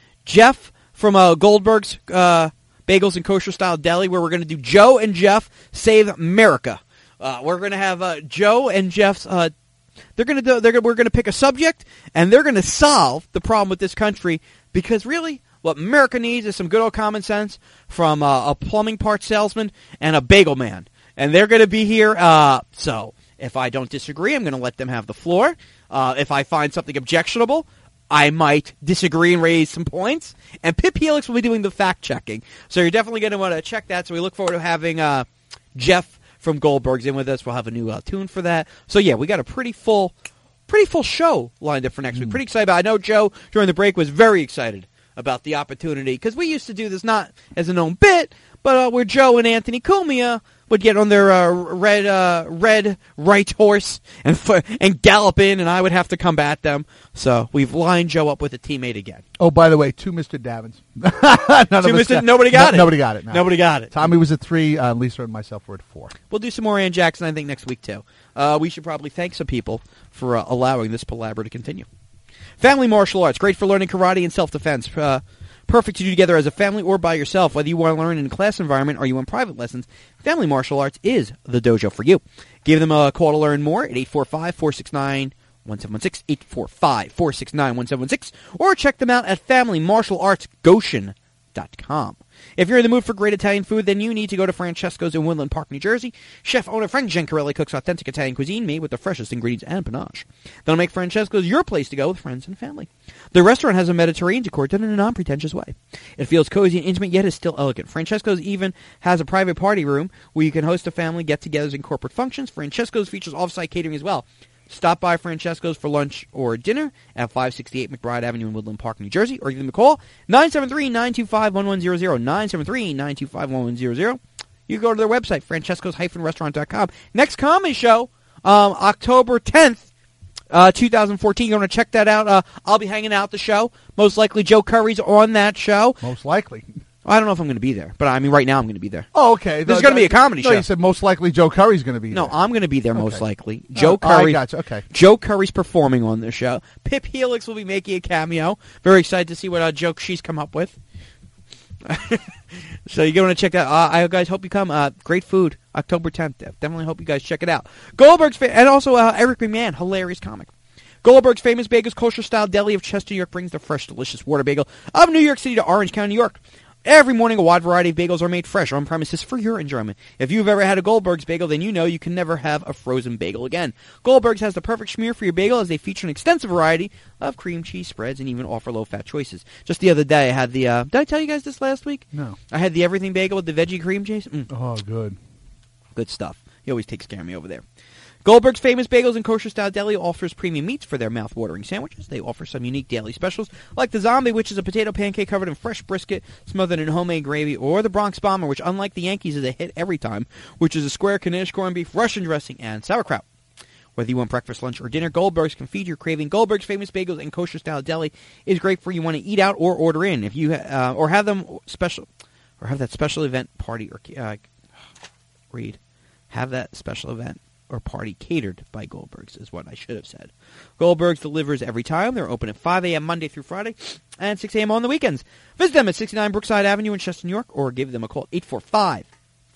Jeff from uh, Goldberg's uh, Bagels and Kosher Style Deli, where we're going to do Joe and Jeff Save America. Uh, we're going to have uh, Joe and Jeff's. Uh, they're going to do. They're. We're going to pick a subject, and they're going to solve the problem with this country. Because really, what America needs is some good old common sense from uh, a plumbing part salesman and a bagel man, and they're going to be here. Uh, so if I don't disagree, I'm going to let them have the floor. Uh, if I find something objectionable, I might disagree and raise some points. And Pip Helix will be doing the fact-checking. So you're definitely going to want to check that. So we look forward to having uh, Jeff from Goldberg's in with us. We'll have a new uh, tune for that. So, yeah, we got a pretty full pretty full show lined up for next mm. week. Pretty excited about it. I know Joe, during the break, was very excited about the opportunity. Because we used to do this not as a known bit, but uh, where Joe and Anthony Cumia would get on their uh, red uh, red right horse and f- and gallop in, and I would have to combat them. So we've lined Joe up with a teammate again. Oh, by the way, two Mister Davins. None two Mister Got, nobody got no, it. Nobody got it. No. Nobody got it. Tommy was at three. Uh, Lisa and myself were at four. We'll do some more Ann Jackson, I think, next week, too. Uh, we should probably thank some people for uh, allowing this palaver to continue. Family martial arts, great for learning karate and self-defense. Uh, Perfect to do together as a family or by yourself. Whether you want to learn in a class environment or you want private lessons, Family Martial Arts is the dojo for you. Give them a call to learn more at eight four five, four six nine, one seven one six, eight four five, four six nine, one seven one six, or check them out at family martial arts goshen dot com. If you're in the mood for great Italian food, then you need to go to Francesco's in Woodland Park, New Jersey. Chef-owner Frank Gencarelli cooks authentic Italian cuisine made with the freshest ingredients and panache. That'll make Francesco's your place to go with friends and family. The restaurant has a Mediterranean decor done in a non-pretentious way. It feels cozy and intimate, yet is still elegant. Francesco's even has a private party room where you can host a family get-togethers and corporate functions. Francesco's features off-site catering as well. Stop by Francesco's for lunch or dinner at five sixty-eight McBride Avenue in Woodland Park, New Jersey, or give them a call, nine seven three, nine two five, one one zero zero, nine seven three, nine two five, one one zero zero. You can go to their website, francescos dash restaurant dot com. Next comedy show, um, October tenth, uh, twenty fourteen. You're going to check that out. Uh, I'll be hanging out at the show. Most likely Joe Curry's on that show. Most likely. I don't know if I'm going to be there, but I mean, right now I'm going to be there. Oh, okay. There's going to be a comedy no, show. You said most likely Joe Curry's going to be no, there. No, I'm going to be there okay. most likely. Joe oh, Curry. I gotcha. Okay. Joe Curry's performing on the show. Pip Helix will be making a cameo. Very excited to see what uh, joke she's come up with. So you're going to check that. Uh, I guys hope you come. Uh, great food, October tenth. Definitely hope you guys check it out. Goldberg's fa- and also uh, Eric McMahon, hilarious comic. Goldberg's Famous Bagels Kosher Style Deli of Chester, New York brings the fresh, delicious water bagel of New York City to Orange County, New York. Every morning, a wide variety of bagels are made fresh on premises for your enjoyment. If you've ever had a Goldberg's bagel, then you know you can never have a frozen bagel again. Goldberg's has the perfect schmear for your bagel as they feature an extensive variety of cream cheese spreads and even offer low-fat choices. Just the other day, I had the, uh, did I tell you guys this last week? No. I had the everything bagel with the veggie cream cheese. Mm. Oh, good. Good stuff. He always takes care of me over there. Goldberg's Famous Bagels and Kosher Style Deli offers premium meats for their mouth-watering sandwiches. They offer some unique daily specials, like the Zombie, which is a potato pancake covered in fresh brisket, smothered in homemade gravy, or the Bronx Bomber, which, unlike the Yankees, is a hit every time, which is a square Knish corned beef, Russian dressing, and sauerkraut. Whether you want breakfast, lunch, or dinner, Goldberg's can feed your craving. Goldberg's Famous Bagels and Kosher Style Deli is great for you want to eat out or order in, if you uh, or have them special, or have that special event party or uh, read, have that special event or party catered by Goldberg's is what I should have said. Goldberg's delivers every time. They're open at five a.m. Monday through Friday and six a.m. on the weekends. Visit them at sixty-nine Brookside Avenue in Chester, New York, or give them a call at eight four five,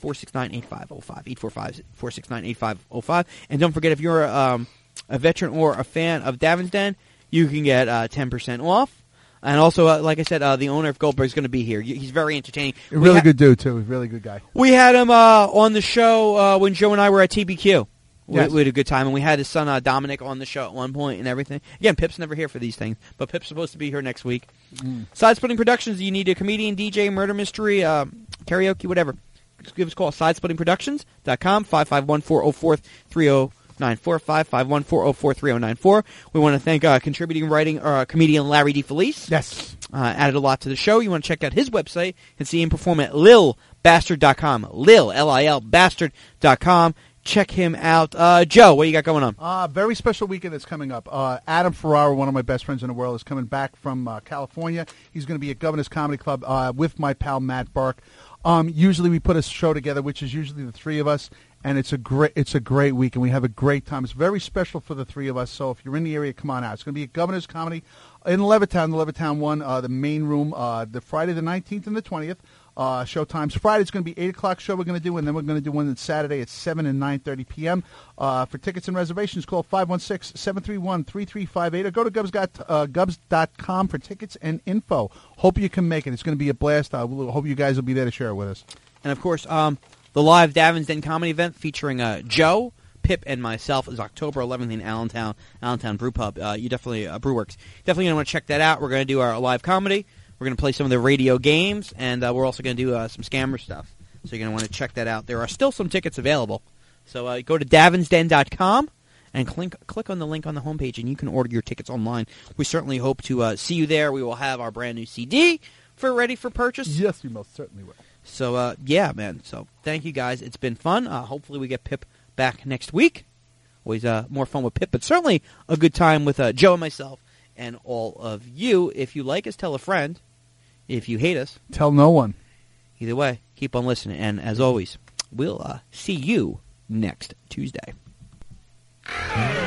four six nine, eight five zero five. eight four five, four six nine, eight five zero five. And don't forget, if you're um, a veteran or a fan of Davin's Den, you can get uh, ten percent off. And also, uh, like I said, uh, the owner of Goldberg is going to be here. He's very entertaining. A really ha- good dude, too. He's a really good guy. We had him uh, on the show uh, when Joe and I were at T B Q. We, Yes. we had a good time, and we had his son uh, Dominic on the show at one point and everything. Again, Pip's never here for these things, but Pip's supposed to be here next week. Mm. Side-Splitting Productions, you need a comedian, D J, murder mystery, uh, karaoke, whatever. Just give us a call, side splitting productions dot com, five five one, four oh four, three oh nine four, five five one, four oh four, three oh nine four. We want to thank uh, contributing writing uh, comedian Larry DeFelice. Yes. Uh, added a lot to the show. You want to check out his website and see him perform at lil bastard dot com. Lil, L I L, bastard dot com. Check him out. Uh, Joe, what you got going on? Uh, very special weekend that's coming up. Uh, Adam Ferrara, one of my best friends in the world, is coming back from uh, California. He's going to be at Governor's Comedy Club uh, with my pal Matt Burke. Um, usually we put a show together, which is usually the three of us, and it's a great it's a great week, and we have a great time. It's very special for the three of us, so if you're in the area, come on out. It's going to be at Governor's Comedy in Levittown, the Levittown one, uh, the main room, uh, the Friday the nineteenth and the twentieth. Uh, show times. Friday's going to be eight o'clock show we're going to do, and then we're going to do one on Saturday at seven and nine thirty p.m. Uh, for tickets and reservations, call five one six, seven three one, three three five eight or go to Gubs got, uh, Gubs dot com for tickets and info. Hope you can make it. It's going to be a blast. I we'll, hope you guys will be there to share it with us. And, of course, um, the live Davin's Den comedy event featuring uh, Joe, Pip, and myself is October eleventh in Allentown, Allentown Brew Pub. Uh, you definitely, uh, Brewworks. Definitely going to want to check that out. We're going to do our live comedy. We're going to play some of the radio games, and uh, we're also going to do uh, some scammer stuff. So you're going to want to check that out. There are still some tickets available. So uh, go to davins den dot com and click, click on the link on the homepage, and you can order your tickets online. We certainly hope to uh, see you there. We will have our brand new C D for ready for purchase. Yes, we most certainly will. So, uh, yeah, man. So thank you, guys. It's been fun. Uh, hopefully we get Pip back next week. Always uh, more fun with Pip, but certainly a good time with uh, Joe and myself and all of you. If you like us, tell a friend. If you hate us, tell no one. Either way, keep on listening. And as always, we'll uh, see you next Tuesday.